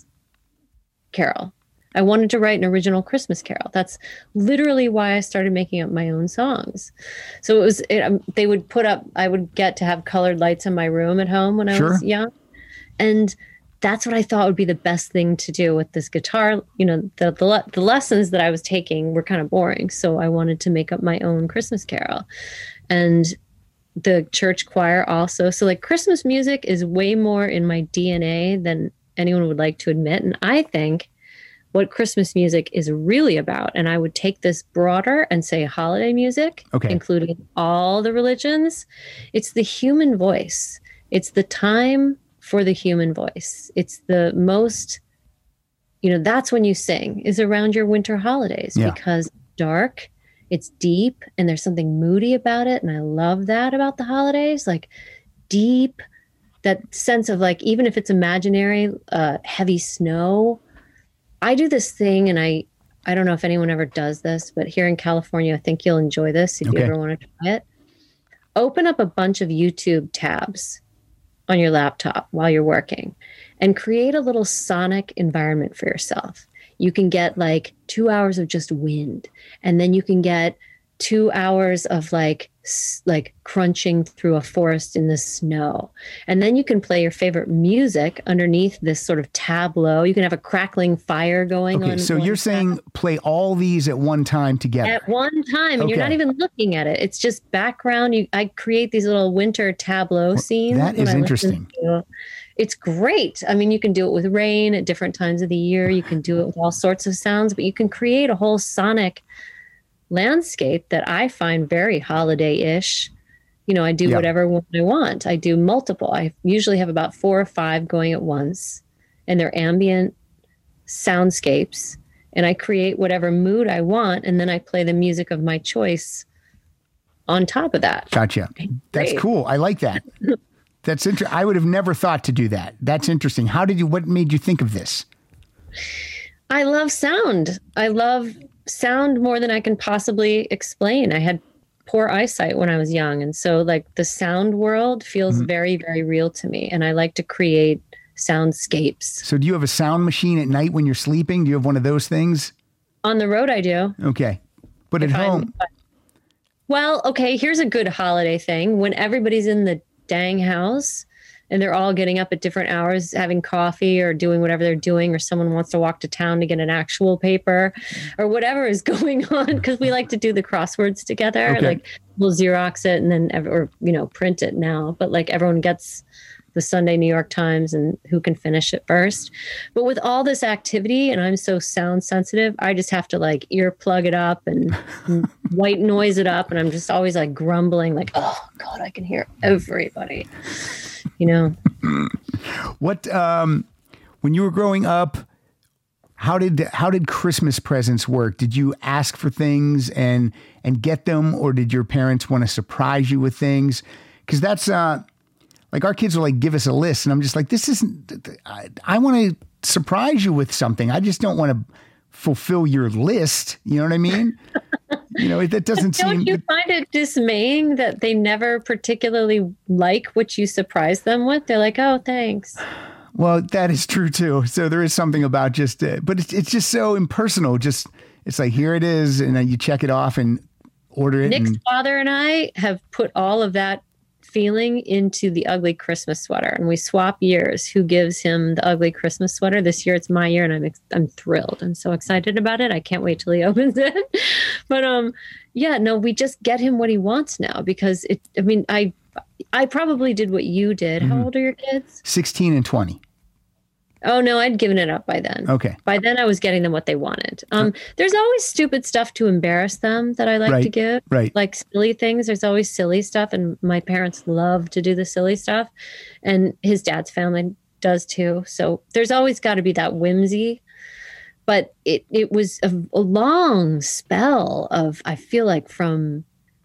carol. I wanted to write an original Christmas carol. That's literally why I started making up my own songs. So it was, it, um, they would put up, I would get to have colored lights in my room at home when I sure. was young. And that's what I thought would be the best thing to do with this guitar. You know, the, the le- the lessons that I was taking were kind of boring. So I wanted to make up my own Christmas carol. And the church choir also. So like Christmas music is way more in my D N A than anyone would like to admit. And I think what Christmas music is really about, and I would take this broader and say holiday music, okay. including all the religions, it's the human voice. It's the time for the human voice. It's the most, you know, that's when you sing is around your winter holidays yeah. because dark, it's deep, and there's something moody about it. And I love that about the holidays, like deep, that sense of like, even if it's imaginary, uh, heavy snow. I do this thing, and I, I don't know if anyone ever does this, but here in California, I think you'll enjoy this if okay. you ever want to try it. Open up a bunch of YouTube tabs on your laptop while you're working and create a little sonic environment for yourself. you can get like two hours of just wind. And then you can get two hours of like, s- like crunching through a forest in the snow. And then you can play your favorite music underneath this sort of tableau. You can have a crackling fire going on. Okay, so one you're side. saying play all these at one time together. At one time, and you're not Okay. even looking at it. It's just background. You, I create these little winter tableau scenes. that when is I listen interesting. to- It's great. I mean, you can do it with rain at different times of the year. You can do it with all sorts of sounds, but you can create a whole sonic landscape that I find very holiday-ish. You know, I do Yeah. whatever one I want. I do multiple. I usually have about four or five going at once, and they're ambient soundscapes. And I create whatever mood I want, and then I play the music of my choice on top of that. Gotcha. That's Great. cool. I like that. That's interesting. I would have never thought to do that. That's interesting. How did you, what made you think of this? I love sound. I love sound more than I can possibly explain. I had poor eyesight when I was young. And so like the sound world feels very, very real to me. And I like to create soundscapes. So do you have a sound machine at night when you're sleeping? Do you have one of those things? On the road, I do. Okay. But at If I'm- home, Well, okay, here's a good holiday thing. When everybody's in the dang house and they're all getting up at different hours, having coffee or doing whatever they're doing, or someone wants to walk to town to get an actual paper or whatever is going on, because we like to do the crosswords together. Okay. Like we'll Xerox it and then, ev- or, you know, print it now. But like everyone gets the Sunday New York Times and who can finish it first. But with all this activity, and I'm so sound sensitive, I just have to like earplug it up and, and white noise it up. And I'm just always like grumbling, like, oh God, I can hear everybody, you know? what, um, when you were growing up, how did, how did Christmas presents work? Did you ask for things and, and get them, or did your parents want to surprise you with things? Cause that's, uh, like our kids will like give us a list and I'm just like, this isn't, I, I want to surprise you with something. I just don't want to fulfill your list. You know what I mean? You know, that doesn't Don't seem. you find it dismaying that they never particularly like what you surprise them with? They're like, oh, thanks. Well, that is true too. So there is something about just, uh, but it's, it's just so impersonal. Just, it's like, here it is. And then you check it off and order it. Nick's and, father and I have put all of that feeling into the ugly Christmas sweater, and we swap years who gives him the ugly Christmas sweater. This year it's my year, and I'm ex- I'm thrilled. I'm so excited about it. I can't wait till he opens it. But um yeah, no, we just get him what he wants now, because it I mean, I I probably did what you did. How old are your kids? sixteen and twenty. Oh no, I'd given it up by then. Okay. By then I was getting them what they wanted. Um, there's always stupid stuff to embarrass them that I like Right, to give. right. Like silly things. There's always silly stuff. And my parents love to do the silly stuff. And his dad's family does too. So there's always got to be that whimsy. But it, it was a, a long spell of, I feel like from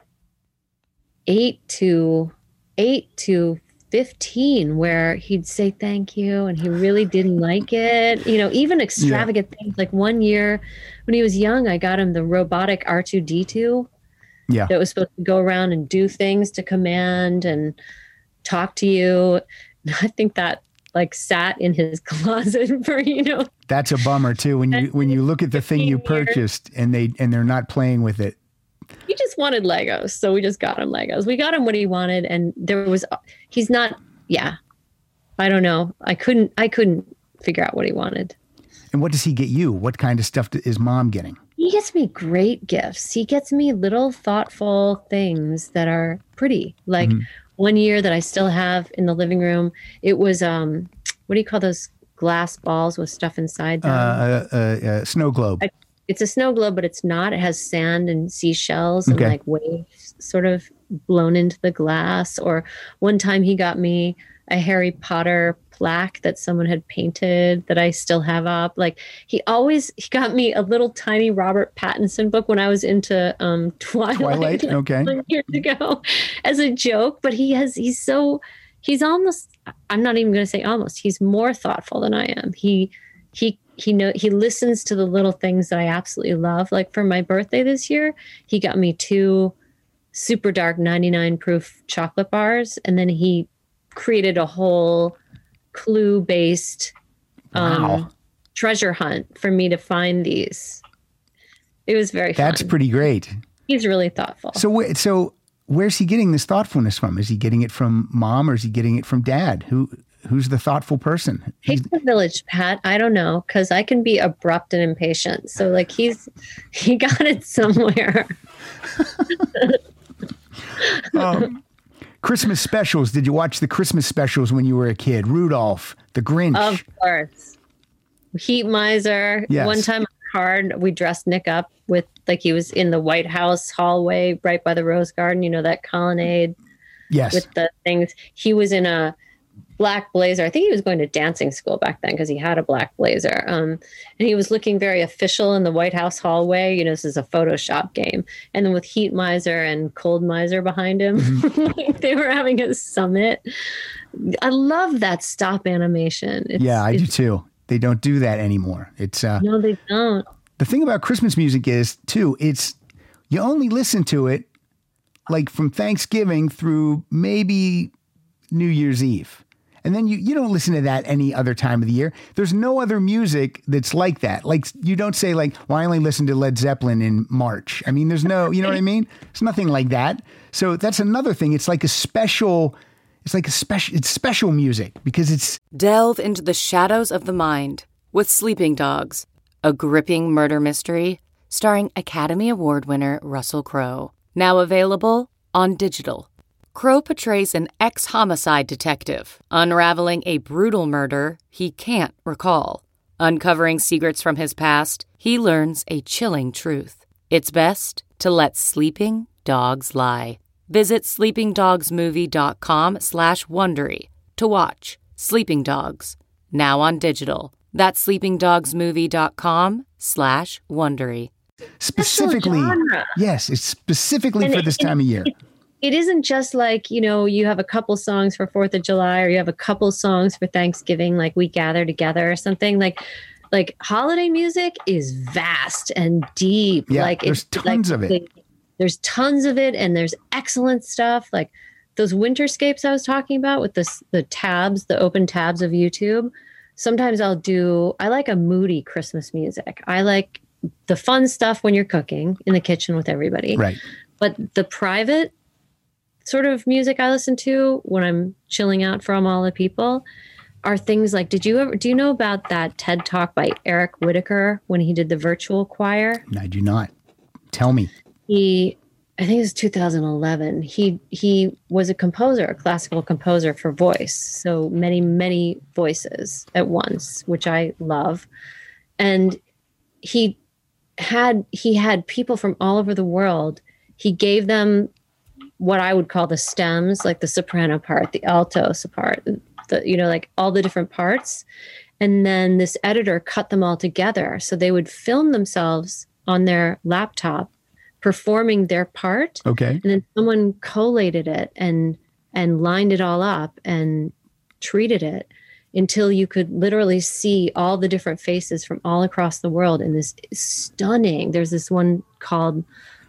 eight to eight to fifteen, where he'd say thank you and he really didn't like it. You know, even extravagant things. Like one year when he was young, I got him the robotic R two D two Yeah. that was supposed to go around and do things to command and talk to you. I think that like sat in his closet for, you know, That's a bummer too. When you, when you look at the thing you fifteen years. purchased and they, and they're not playing with it. he just wanted Legos. So we just got him Legos. We got him what he wanted. And there was, he's not, yeah, I don't know. I couldn't, I couldn't figure out what he wanted. And what does he get you? What kind of stuff is mom getting? He gets me great gifts. He gets me little thoughtful things that are pretty. Like one year that I still have in the living room, it was, um, what do you call those glass balls with stuff inside them? Uh, uh, uh, uh, snow globe. I, it's a snow globe, but it's not. It has sand and seashells and Okay. like waves sort of blown into the glass. Or one time he got me a Harry Potter plaque that someone had painted that I still have up. Like he always, he got me a little tiny Robert Pattinson book when I was into um, Twilight, Twilight, like, okay. twenty years ago as a joke. But he has, he's so, he's almost, I'm not even going to say almost, he's more thoughtful than I am. He, he, he know he listens to the little things that I absolutely love. Like for my birthday this year, he got me two super dark ninety-nine proof chocolate bars, and then he created a whole Clue based um, Wow. treasure hunt for me to find these. It was very fun. That's pretty great. He's really thoughtful. So, wh- so where's he getting this thoughtfulness from? Is he getting it from mom or is he getting it from dad? Who Who's the thoughtful person? He's the village, Pat. I don't know, because I can be abrupt and impatient. So, like, he's he got it somewhere. um, Christmas specials. Did you watch the Christmas specials when you were a kid? Rudolph, the Grinch. Of course. Heat Miser. Yes. One time, card we dressed Nick up with, like, he was in the White House hallway right by the Rose Garden. You know, that colonnade. Yes. With the things. He was in a black blazer. I think he was going to dancing school back then because he had a black blazer. Um, and he was looking very official in the White House hallway. You know, this is a Photoshop game. And then with Heat Miser and Cold Miser behind him, mm-hmm. they were having a summit. I love that stop animation. It's, yeah, I it's, do too. They don't do that anymore. It's uh, no, they don't. The thing about Christmas music is too, it's you only listen to it like from Thanksgiving through maybe New Year's Eve. And then you, you don't listen to that any other time of the year. There's no other music that's like that. Like you don't say like, well, I only listen to Led Zeppelin in March. I mean, there's no, you know what I mean? It's nothing like that. So that's another thing. It's like a special, it's like a special, it's special music because it's. Delve into the shadows of the mind with Sleeping Dogs, a gripping murder mystery starring Academy Award winner Russell Crowe. Now available on digital. Crowe portrays an ex-homicide detective, unraveling a brutal murder he can't recall. Uncovering secrets from his past, he learns a chilling truth. It's best to let sleeping dogs lie. Visit sleepingdogsmovie.com slash Wondery to watch Sleeping Dogs, now on digital. That's sleepingdogsmovie.com slash Wondery. Specifically, yes, it's specifically and for it, this time of year. It, It isn't just like, you know, you have a couple songs for fourth of July or you have a couple songs for Thanksgiving, like We Gather Together or something. Like, like holiday music is vast and deep. Yeah, like there's it's, tons like, of it. There's tons of it, and there's excellent stuff. Like those Winterscapes I was talking about with the the tabs, the open tabs of YouTube. Sometimes I'll do. I like a moody Christmas music. I like the fun stuff when you're cooking in the kitchen with everybody. Right. But the private sort of music I listen to when I'm chilling out from all the people are things like, did you ever, do you know about that TED Talk by Eric Whitaker when he did the virtual choir? I do not. Tell me. He, I think it was two thousand eleven. He, he was a composer, a classical composer for voice. So many, many voices at once, which I love. And he had, he had people from all over the world. He gave them what I would call the stems, like the soprano part, the alto part, the, you know, like all the different parts. And then this editor cut them all together. So they would film themselves on their laptop performing their part. Okay. And then someone collated it and, and lined it all up and treated it until you could literally see all the different faces from all across the world in this stunning, there's this one called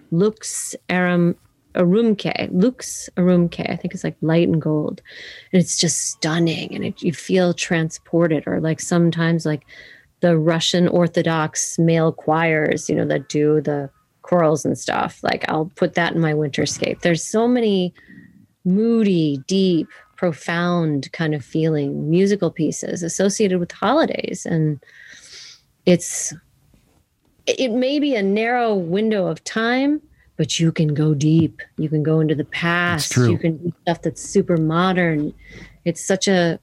Lux Arum, Arumke, Lux Arumke, I think it's like light and gold. And it's just stunning. And it, you feel transported, or like sometimes like the Russian Orthodox male choirs, you know, that do the chorals and stuff. Like I'll put that in my Winterscape. There's so many moody, deep, profound kind of feeling musical pieces associated with holidays. And it's, it may be a narrow window of time, but you can go deep. You can go into the past. It's true. You can do stuff that's super modern. It's such a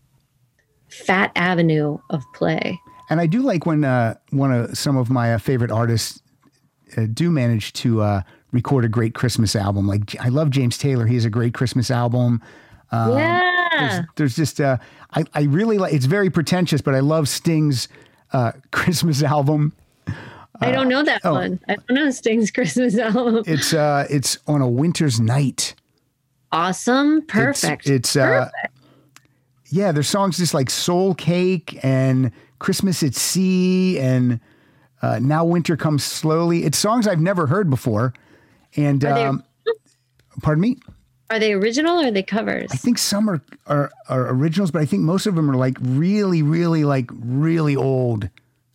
fat avenue of play. And I do like when uh, one of some of my uh, favorite artists uh, do manage to uh, record a great Christmas album. Like I love James Taylor. He has a great Christmas album. Um, yeah. There's, there's just uh, I I really like. It's very pretentious, but I love Sting's uh, Christmas album. I don't know that oh. one. I don't know Sting's Christmas album. It's uh, it's On a Winter's Night. Awesome. Perfect. It's, it's Perfect. uh, yeah. There's songs just like Soul Cake and Christmas at Sea and uh, Now Winter Comes Slowly. It's songs I've never heard before. And Are they- um, pardon me. Are they original or are they covers? I think some are, are are originals, but I think most of them are like really, really like really old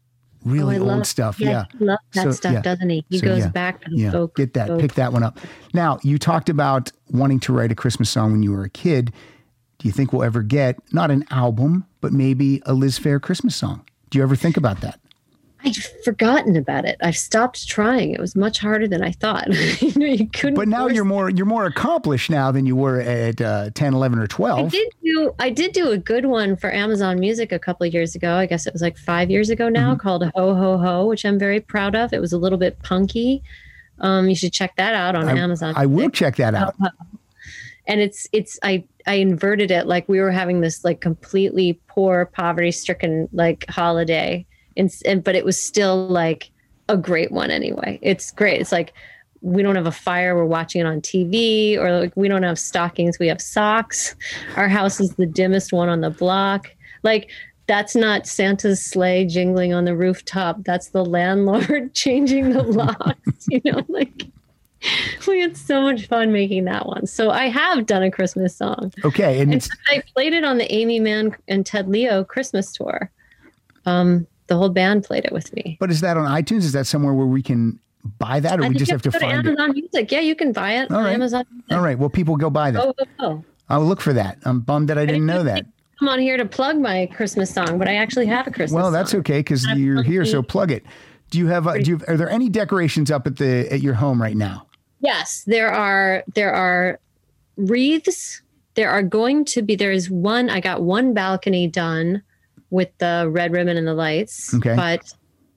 really oh, old love, stuff. Yeah, Yeah. he loves that So, stuff, yeah. doesn't he? He So, goes yeah. back to the Yeah, folk. get that. folk. Pick that one up. Now, you talked about wanting to write a Christmas song when you were a kid. Do you think we'll ever get not an album, but maybe a Liz Phair Christmas song? Do you ever think about that? I'd forgotten about it. I've stopped trying. It was much harder than I thought. you know, you couldn't. But now force- you're more you're more accomplished now than you were at uh, ten, eleven, or I twelve. did do I did do a good one for Amazon Music a couple of years ago. I guess it was like five years ago now, Mm-hmm. called Ho Ho Ho, which I'm very proud of. It was a little bit punky. Um, you should check that out on I, Amazon. I will Music. check that out. And it's it's I I inverted it, like we were having this like completely poor, poverty stricken like holiday, and, and but it was still like a great one anyway. It's great. It's like we don't have a fire, we're watching it on T V, or like we don't have stockings, we have socks. Our house is the dimmest one on the block. Like that's not Santa's sleigh jingling on the rooftop. That's the landlord changing the locks. You know, like. We had so much fun making that one. So I have done a Christmas song. Okay, and In it's fact, I played it on the Amy Mann and Ted Leo Christmas tour. Um, the whole band played it with me. but is that on iTunes? Is that somewhere where we can buy that, or I we think just you have to go find it? Amazon Music. Yeah, you can buy it All on right. Amazon Music. All right. Well, people go buy that. Oh, oh, oh. I'll look for that. I'm bummed that I didn't know that. I'm on here to plug my Christmas song, but I actually have a Christmas Well, that's song. okay because you're here, so plug it. Do you have? Uh, do you? Are there any decorations up at the at your home right now? Yes, there are there are wreaths. There are going to be there is one I got one balcony done with the red ribbon and the lights. Okay. But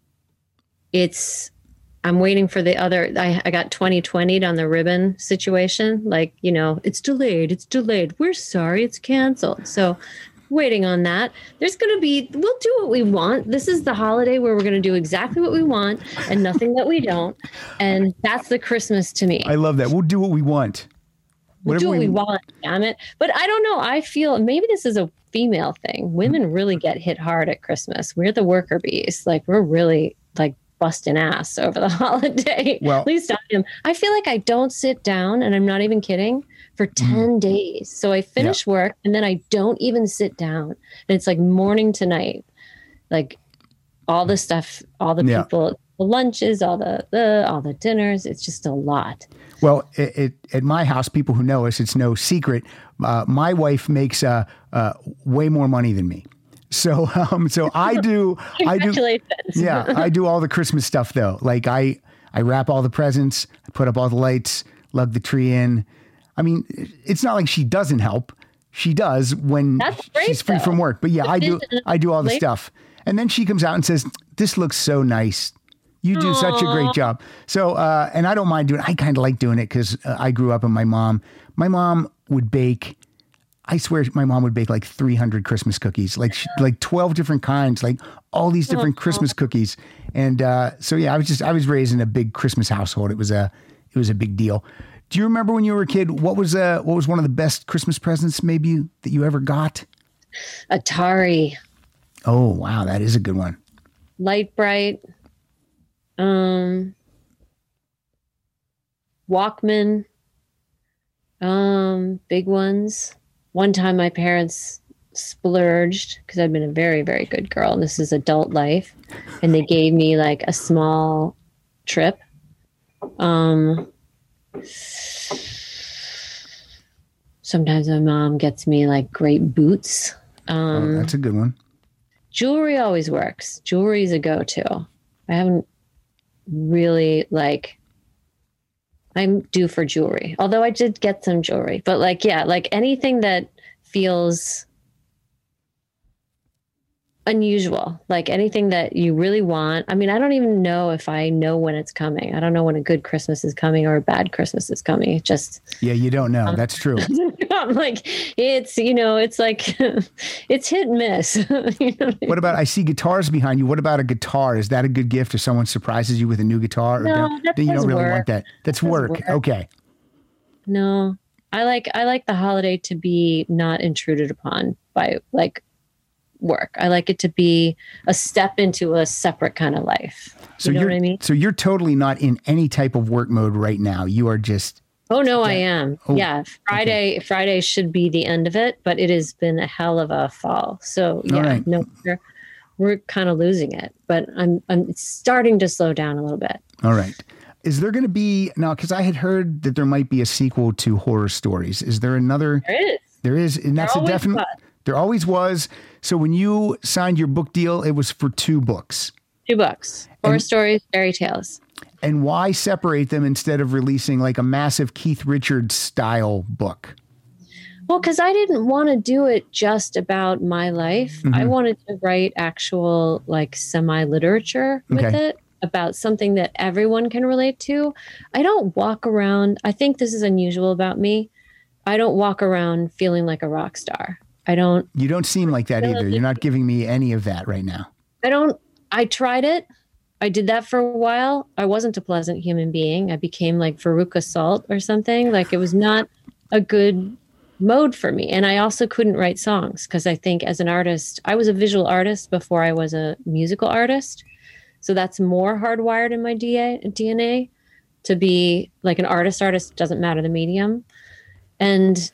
it's I'm waiting for the other I, I got twenty twenty'd on the ribbon situation. Like, you know, it's delayed, it's delayed. We're sorry, it's canceled. So waiting on that. There's going to be, we'll do what we want. This is the holiday where we're going to do exactly what we want and nothing that we don't. And that's the Christmas to me. I love that. We'll do what we want. We'll Whatever do what we, we- want, damn it. But I don't know. I feel maybe this is a female thing. Women really get hit hard at Christmas. We're the worker bees. Like we're really like busting ass over the holiday. Well- At least I am. I feel like I don't sit down, and I'm not even kidding, for ten days. So I finish work and then I don't even sit down. And it's like morning to night. Like all the stuff, all the Yeah. people, the lunches, all the, the all the dinners. It's just a lot. Well, it, it, at my house, people who know us, it's no secret. Uh, my wife makes uh, uh, way more money than me. So, um, so I do, I do, Congratulations. yeah, I do all the Christmas stuff though. Like I, I wrap all the presents, I put up all the lights, lug the tree in. I mean, it's not like she doesn't help. She does when That's great, she's free though. from work. But yeah, I do, I do all the Later- stuff. And then she comes out and says, "This looks so nice. You do such a great job." So, uh, and I don't mind doing it. I kind of like doing it because uh, I grew up and my mom, my mom would bake. I swear my mom would bake like three hundred Christmas cookies, like she, like twelve different kinds, like all these different Christmas cookies. And uh, so, yeah, I was just, I was raised in a big Christmas household. It was a, it was a big deal. Do you remember when you were a kid, what was, uh, what was one of the best Christmas presents maybe that you ever got? Atari, Oh, wow. That is a good one. Light Bright, um, Walkman, um, big ones. One time my parents splurged because I've been a very, very good girl. And this is adult life. And they gave me like a small trip. Um, sometimes my mom gets me like great boots. Um, Oh, that's a good one. Jewelry always works. Jewelry is a go-to. I haven't really like, I'm due for jewelry. Although I did get some jewelry, but like, yeah, like anything that feels unusual, like anything that you really want. I mean, I don't even know if I know when it's coming. I don't know when a good Christmas is coming or a bad Christmas is coming. It just, Yeah, you don't know. That's true. I'm like, it's, you know, it's like, it's hit and miss. You know? What about, I see guitars behind you. What about a guitar? Is that a good gift if someone surprises you with a new guitar? Or No, don't- that you does don't really work. want that. That's That does work. work. Okay. No, I like I like the holiday to be not intruded upon by like work. I like it to be a step into a separate kind of life. So You know you're, what I mean? so you're totally not in any type of work mode right now. You are just, Oh no, I am. Oh, yeah, Friday Friday should be the end of it, but it has been a hell of a fall. So yeah, right. no, we're we're kind of losing it, but I'm I'm starting to slow down a little bit. All right. Is there going to be now? Because I had heard that there might be a sequel to Horror Stories. Is there another? There is. There is, and that's there a definite. Was. There always was. So when you signed your book deal, it was for two books. Two books: Horror and, Stories, Fairy Tales. And why separate them instead of releasing like a massive Keith Richards style book? Well, because I didn't want to do it just about my life. Mm-hmm. I wanted to write actual like semi-literature with okay. it, about something that everyone can relate to. I don't walk around. I think this is unusual about me. I don't walk around feeling like a rock star. I don't. You don't seem like that either. You're not giving me any of that right now. I don't. I tried it. I did that for a while. I wasn't a pleasant human being. I became like Veruca Salt or something. Like it was not a good mode for me. And I also couldn't write songs because I think as an artist, I was a visual artist before I was a musical artist. So that's more hardwired in my D N A to be like an artist. Artist doesn't matter the medium. And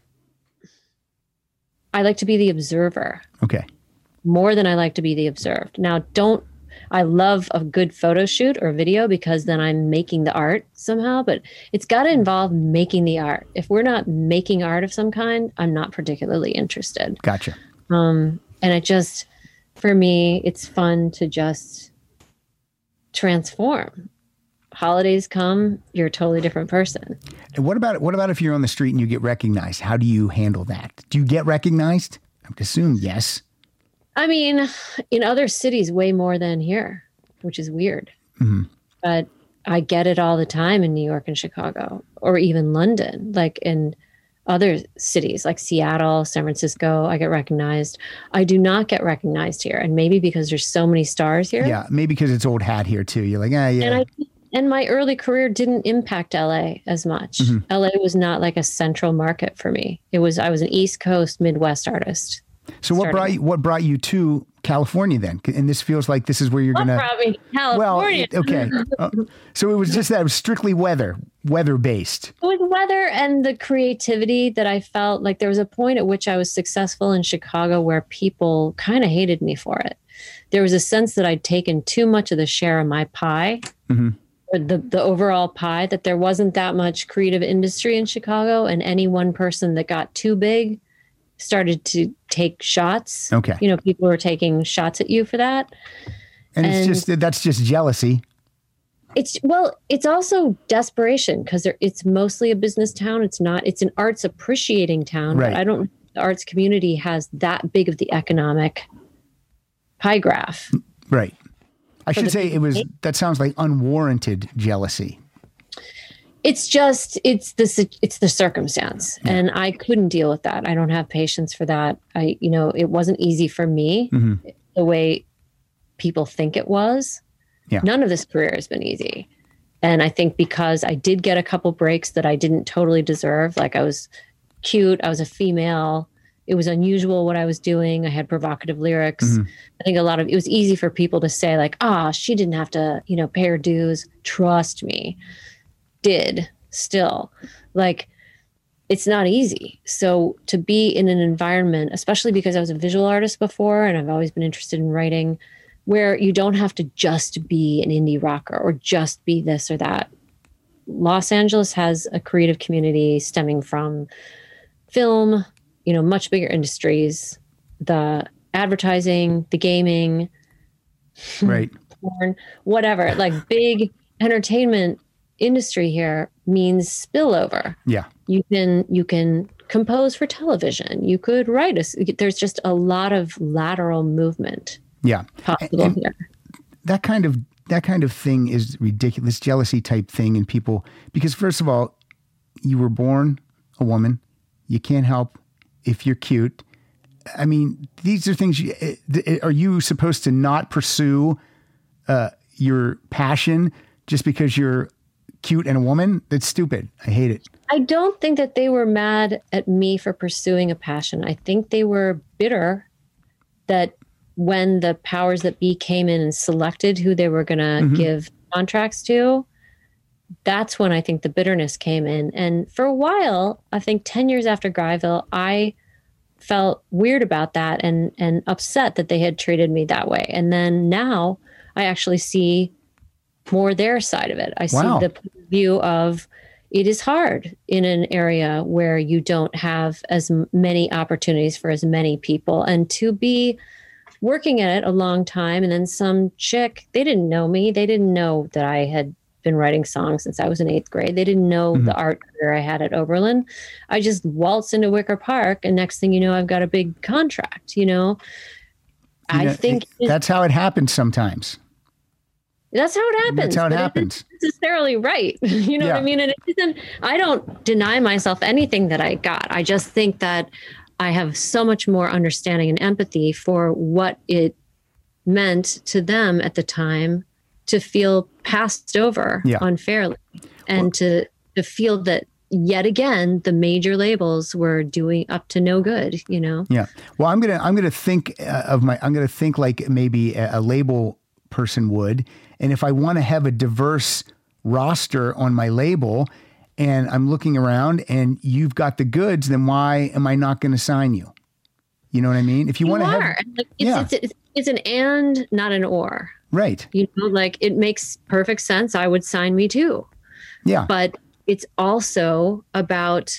I like to be the observer. Okay. More than I like to be the observed. Now, don't, I love a good photo shoot or video because then I'm making the art somehow, but it's got to involve making the art. If we're not making art of some kind, I'm not particularly interested. Gotcha. Um, and it just, for me, it's fun to just transform. Holidays come, you're a totally different person. And what about what about if you're on the street and you get recognized? How do you handle that? Do you get recognized? I would assume yes. I mean, in other cities, way more than here, which is weird. Mm-hmm. But I get it all the time in New York and Chicago, or even London, like in other cities like Seattle, San Francisco. I get recognized. I do not get recognized here. And maybe because there's so many stars here. Yeah, maybe because it's old hat here too. You're like, ah, yeah. And I And my early career didn't impact L A as much. Mm-hmm. L A was not like a central market for me. It was, I was an East Coast, Midwest artist. So what brought you, what brought you to California then? And this feels like this is where you're going to. What brought me to California? Well, okay. uh, so it was just that it was strictly weather, weather based. It was weather and the creativity that I felt like there was a point at which I was successful in Chicago where people kind of hated me for it. There was a sense that I'd taken too much of the share of my pie. Mm-hmm. The, the overall pie, that there wasn't that much creative industry in Chicago, and any one person that got too big started to take shots. Okay. You know, people were taking shots at you for that. And, and it's just, that's just jealousy. It's, well, it's also desperation because it's mostly a business town. It's not, it's an arts appreciating town. Right. But I don't, the arts community has that big of the economic pie graph. Right. I should say it was, that sounds like unwarranted jealousy. It's just, it's the, it's the circumstance. Yeah. And I couldn't deal with that. I don't have patience for that. I, you know, it wasn't easy for me mm-hmm. the way people think it was. Yeah. None of this career has been easy. And I think because I did get a couple breaks that I didn't totally deserve, like I was cute, I was a female, it was unusual what I was doing. I had provocative lyrics. Mm-hmm. I think a lot of, it was easy for people to say like, ah, oh, she didn't have to, you know, pay her dues. Trust me. Did still. Like, it's not easy. So to be in an environment, especially because I was a visual artist before, and I've always been interested in writing, where you don't have to just be an indie rocker or just be this or that. Los Angeles has a creative community stemming from film, you know, much bigger industries, the advertising, the gaming, right, porn, whatever, like big entertainment industry here means spillover. Yeah. You can, you can compose for television. You could write a, there's just a lot of lateral movement. Yeah. Possible and here. That kind of, that kind of thing is ridiculous, jealousy type thing in people, because first of all, you were born a woman. You can't help if you're cute. I mean, these are things, you, are you supposed to not pursue uh, your passion just because you're cute and a woman? That's stupid. I hate it. I don't think that they were mad at me for pursuing a passion. I think they were bitter that when the powers that be came in and selected who they were going to mm-hmm. give contracts to, that's when I think the bitterness came in. And for a while, I think ten years after Guyville, I felt weird about that and and upset that they had treated me that way. And then now I actually see more their side of it. I see Wow. the view of it is hard in an area where you don't have as m- many opportunities for as many people, and to be working at it a long time. And then some chick, they didn't know me. They didn't know that I had been writing songs since I was in eighth grade. They didn't know Mhm. the art career I had at Oberlin. I just waltzed into Wicker Park, and next thing you know, I've got a big contract, you know? You I know, think it- that's how it happens sometimes. that's how it happens. That's how it but happens. isn't necessarily right. You know Yeah. what I mean? And it isn't, I don't deny myself anything that I got. I just think that I have so much more understanding and empathy for what it meant to them at the time to feel passed over Yeah. unfairly, and to to feel that yet again the major labels were doing up to no good, you know. Yeah. Well, I'm gonna I'm gonna think uh, of my I'm gonna think like maybe a, a label person would, and if I want to have a diverse roster on my label, and I'm looking around and you've got the goods, then why am I not going to sign you? You know what I mean? If you, You want to are. have, And, like, it's, yeah. it's, it's it's an and, not an or. right? You know, like it makes perfect sense. I would sign Me Too. Yeah. But it's also about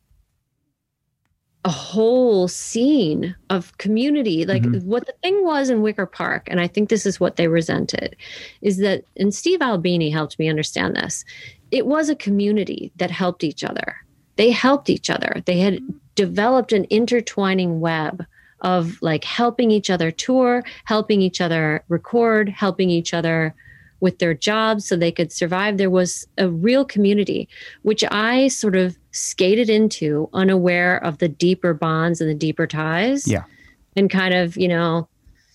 a whole scene of community. Like Mhm. what the thing was in Wicker Park, and I think this is what they resented, is that, and Steve Albini helped me understand this, it was a community that helped each other. They helped each other. They had developed an intertwining web of like helping each other tour, helping each other record, helping each other with their jobs so they could survive. There was a real community, which I sort of skated into unaware of the deeper bonds and the deeper ties. Yeah. And kind of, you know,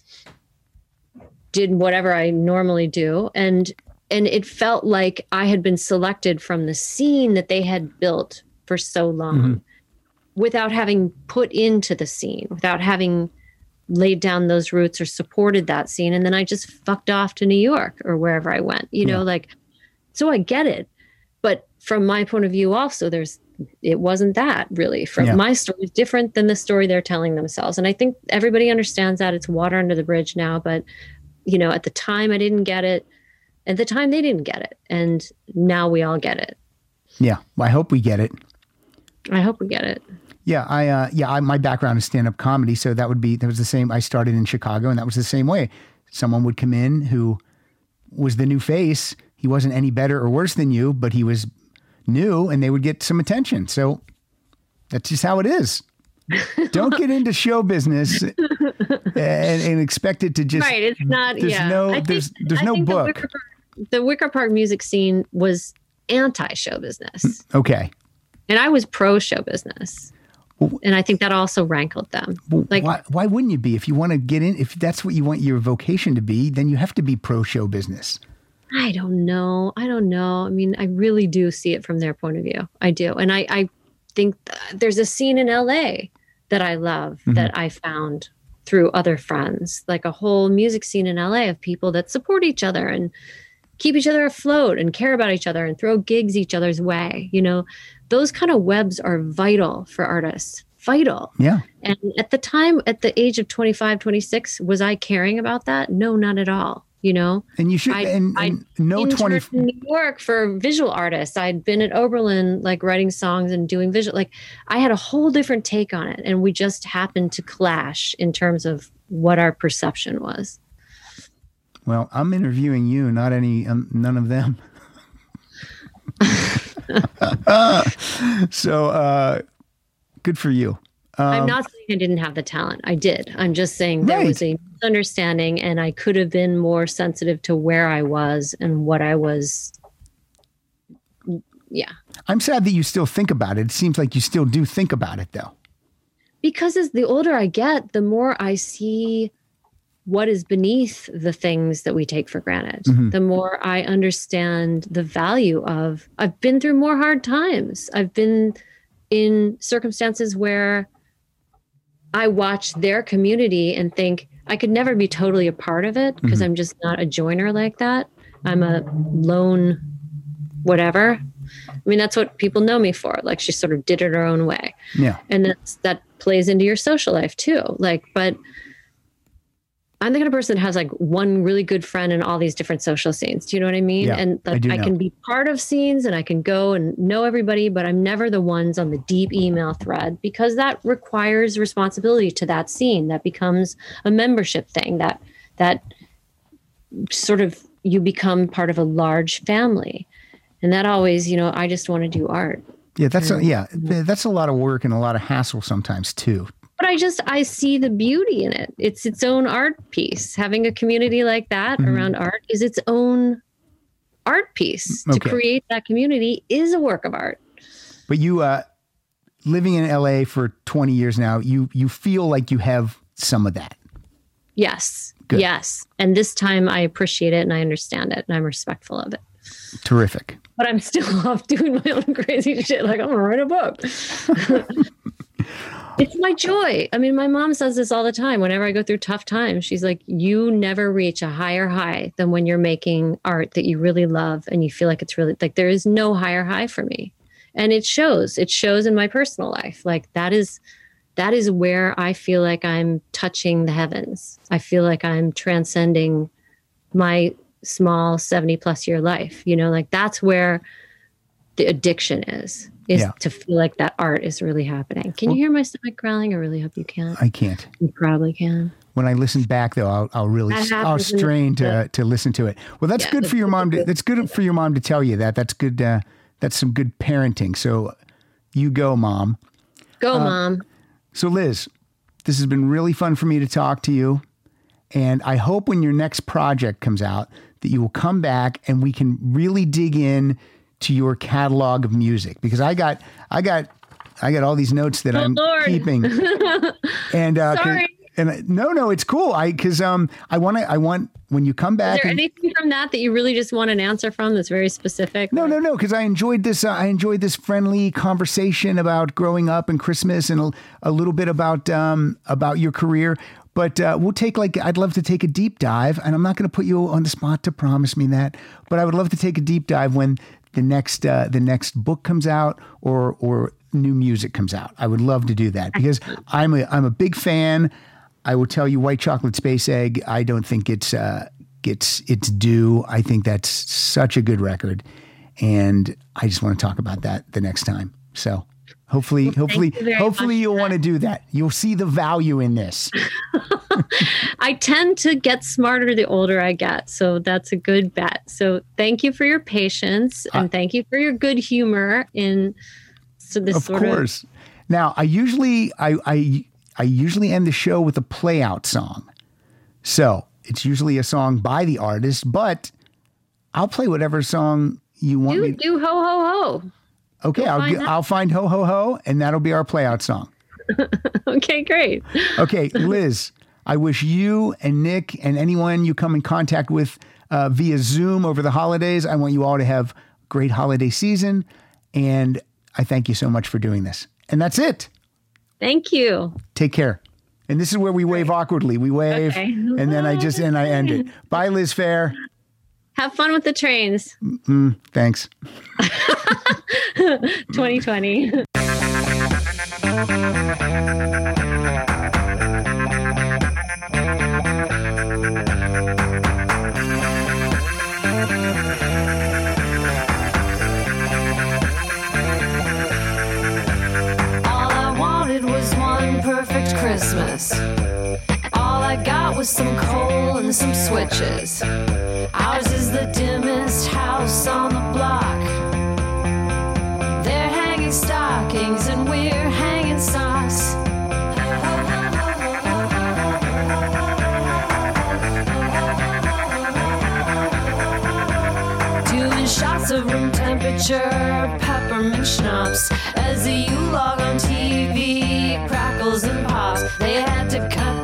did whatever I normally do. And and it felt like I had been selected from the scene that they had built for so long Mhm. without having put into the scene, without having laid down those roots or supported that scene. And then I just fucked off to New York or wherever I went, you know, Yeah. like, so I get it. But from my point of view, also, there's, it wasn't that really. From Yeah. my story is different than the story they're telling themselves. And I think everybody understands that. It's water under the bridge now. But, you know, at the time I didn't get it. At the time they didn't get it. And now we all get it. Yeah. Well, I hope we get it. I hope we get it. Yeah, I uh, yeah, I, my background is stand-up comedy, so that would be that was the same. I started in Chicago, and that was the same way. Someone would come in who was the new face. He wasn't any better or worse than you, but he was new, and they would get some attention. So that's just how it is. Don't get into show business and, and expect it to just Right. It's not, There's yeah. no I think- there's there's I no think the book. Wicker Park, the Wicker Park music scene was anti-show business. Okay. And I was pro-show business. Well, And I think that also rankled them. Well, Like, why, why wouldn't you be? If you want to get in, if that's what you want your vocation to be, then you have to be pro show business. I don't know. I don't know. I mean, I really do see it from their point of view. I do. And I, I think th- there's a scene in L A that I love Mm-hmm. that I found through other friends, like a whole music scene in L A of people that support each other and keep each other afloat and care about each other and throw gigs each other's way. You know, those kind of webs are vital for artists. Vital. Yeah. And at the time, at the age of twenty-five, twenty-six, was I caring about that? No, not at all. You know, And you should, I- and, I and no interned twenty. in New York for visual artists. I'd been at Oberlin, like writing songs and doing visual. Like I had a whole different take on it, and we just happened to clash in terms of what our perception was. Well, I'm interviewing you, not any, um, none of them. so, uh, good for you. I'm not saying I didn't have the talent. I did. I'm just saying there Right. was a misunderstanding, and I could have been more sensitive to where I was and what I was. Yeah. I'm sad that you still think about it. It seems like you still do think about it, though. Because as the older I get, the more I see what is beneath the things that we take for granted, Mhm. the more I understand the value of, I've been through more hard times. I've been in circumstances where I watch their community and think I could never be totally a part of it because I'm just not a joiner like that. I'm a lone whatever. I mean, that's what people know me for. Like, she sort of did it her own way. Yeah. And that's, that plays into your social life too. Like, but I'm the kind of person that has like one really good friend in all these different social scenes. Do you know what I mean? Yeah, and like, I, I can be part of scenes and I can go and know everybody, but I'm never the ones on the deep email thread, because that requires responsibility to that scene. That becomes a membership thing, that, that sort of, you become part of a large family. And that always, you know, I just want to do art. Yeah, that's and, a, yeah, that's a lot of work and a lot of hassle sometimes too. But I just, I see the beauty in it. It's its own art piece. Having a community like that mm-hmm. around art is its own art piece. Okay. To create that community is a work of art. But you, uh, living in L A for twenty years now, you, you feel like you have some of that. Yes. Good. Yes. And this time I appreciate it and I understand it and I'm respectful of it. Terrific. But I'm still off doing my own crazy shit. Like, I'm going to write a book. It's my joy. I mean, my mom says this all the time. Whenever I go through tough times, she's like, you never reach a higher high than when you're making art that you really love and you feel like it's really, like, there is no higher high for me. And it shows. It shows in my personal life. Like, that is, that is where I feel like I'm touching the heavens. I feel like I'm transcending my small seventy plus year life. You know, like, that's where the addiction is. is yeah. to feel like that art is really happening. Can well, you hear my stomach growling? I really hope you can. I can't. You probably can. When I listen back, though, I'll, I'll really, I'll strain to, to listen to it. Well, that's yeah, good for your mom. To, that's good for your mom to tell you that. That's good. Uh, that's some good parenting. So you go, Mom. Go, uh, Mom. So Liz, this has been really fun for me to talk to you. And I hope when your next project comes out that you will come back and we can really dig in to your catalog of music, because I got, I got, I got all these notes that oh, I'm Lord. keeping. And uh, sorry. And I, no, no, it's cool. I because um, I want to. I want when you come back. Is there and, anything from that that you really just want an answer from that's very specific? No, no, no. Because I enjoyed this. Uh, I enjoyed this friendly conversation about growing up and Christmas, and a, a little bit about um about your career. But uh, we'll take like, I'd love to take a deep dive, and I'm not going to put you on the spot to promise me that, but I would love to take a deep dive when the next uh, the next book comes out or or new music comes out. I would love to do that because I'm a I'm a big fan. I will tell you, White Chocolate Space Egg, I don't think it's uh, gets its due. I think that's such a good record, and I just want to talk about that the next time. So. Hopefully, well, hopefully, you hopefully you'll want to do that. You'll see the value in this. I tend to get smarter the older I get. So that's a good bet. So thank you for your patience and uh, thank you for your good humor in so this of sort course. of. Now, I usually, I, I, I usually end the show with a play out song. So it's usually a song by the artist, but I'll play whatever song you want do, me to. Do ho, ho, ho. Okay, I'll find I'll find Ho Ho Ho, and that'll be our play out song. Okay, great. Okay, Liz, I wish you and Nick and anyone you come in contact with uh, via Zoom over the holidays, I want you all to have a great holiday season, and I thank you so much for doing this. And that's it. Thank you. Take care. And this is where we wave awkwardly. We wave, okay. And then I just and I end it. Bye, Liz Phair. Have fun with the trains. Mm, thanks. twenty twenty. All I wanted was one perfect Christmas. All I got was some coal and some switches. Ours is the dimmest house on the block. They're hanging stockings and we're hanging socks. Doing shots of room temperature peppermint schnapps as the U log on T V crackles and pops. They had to cut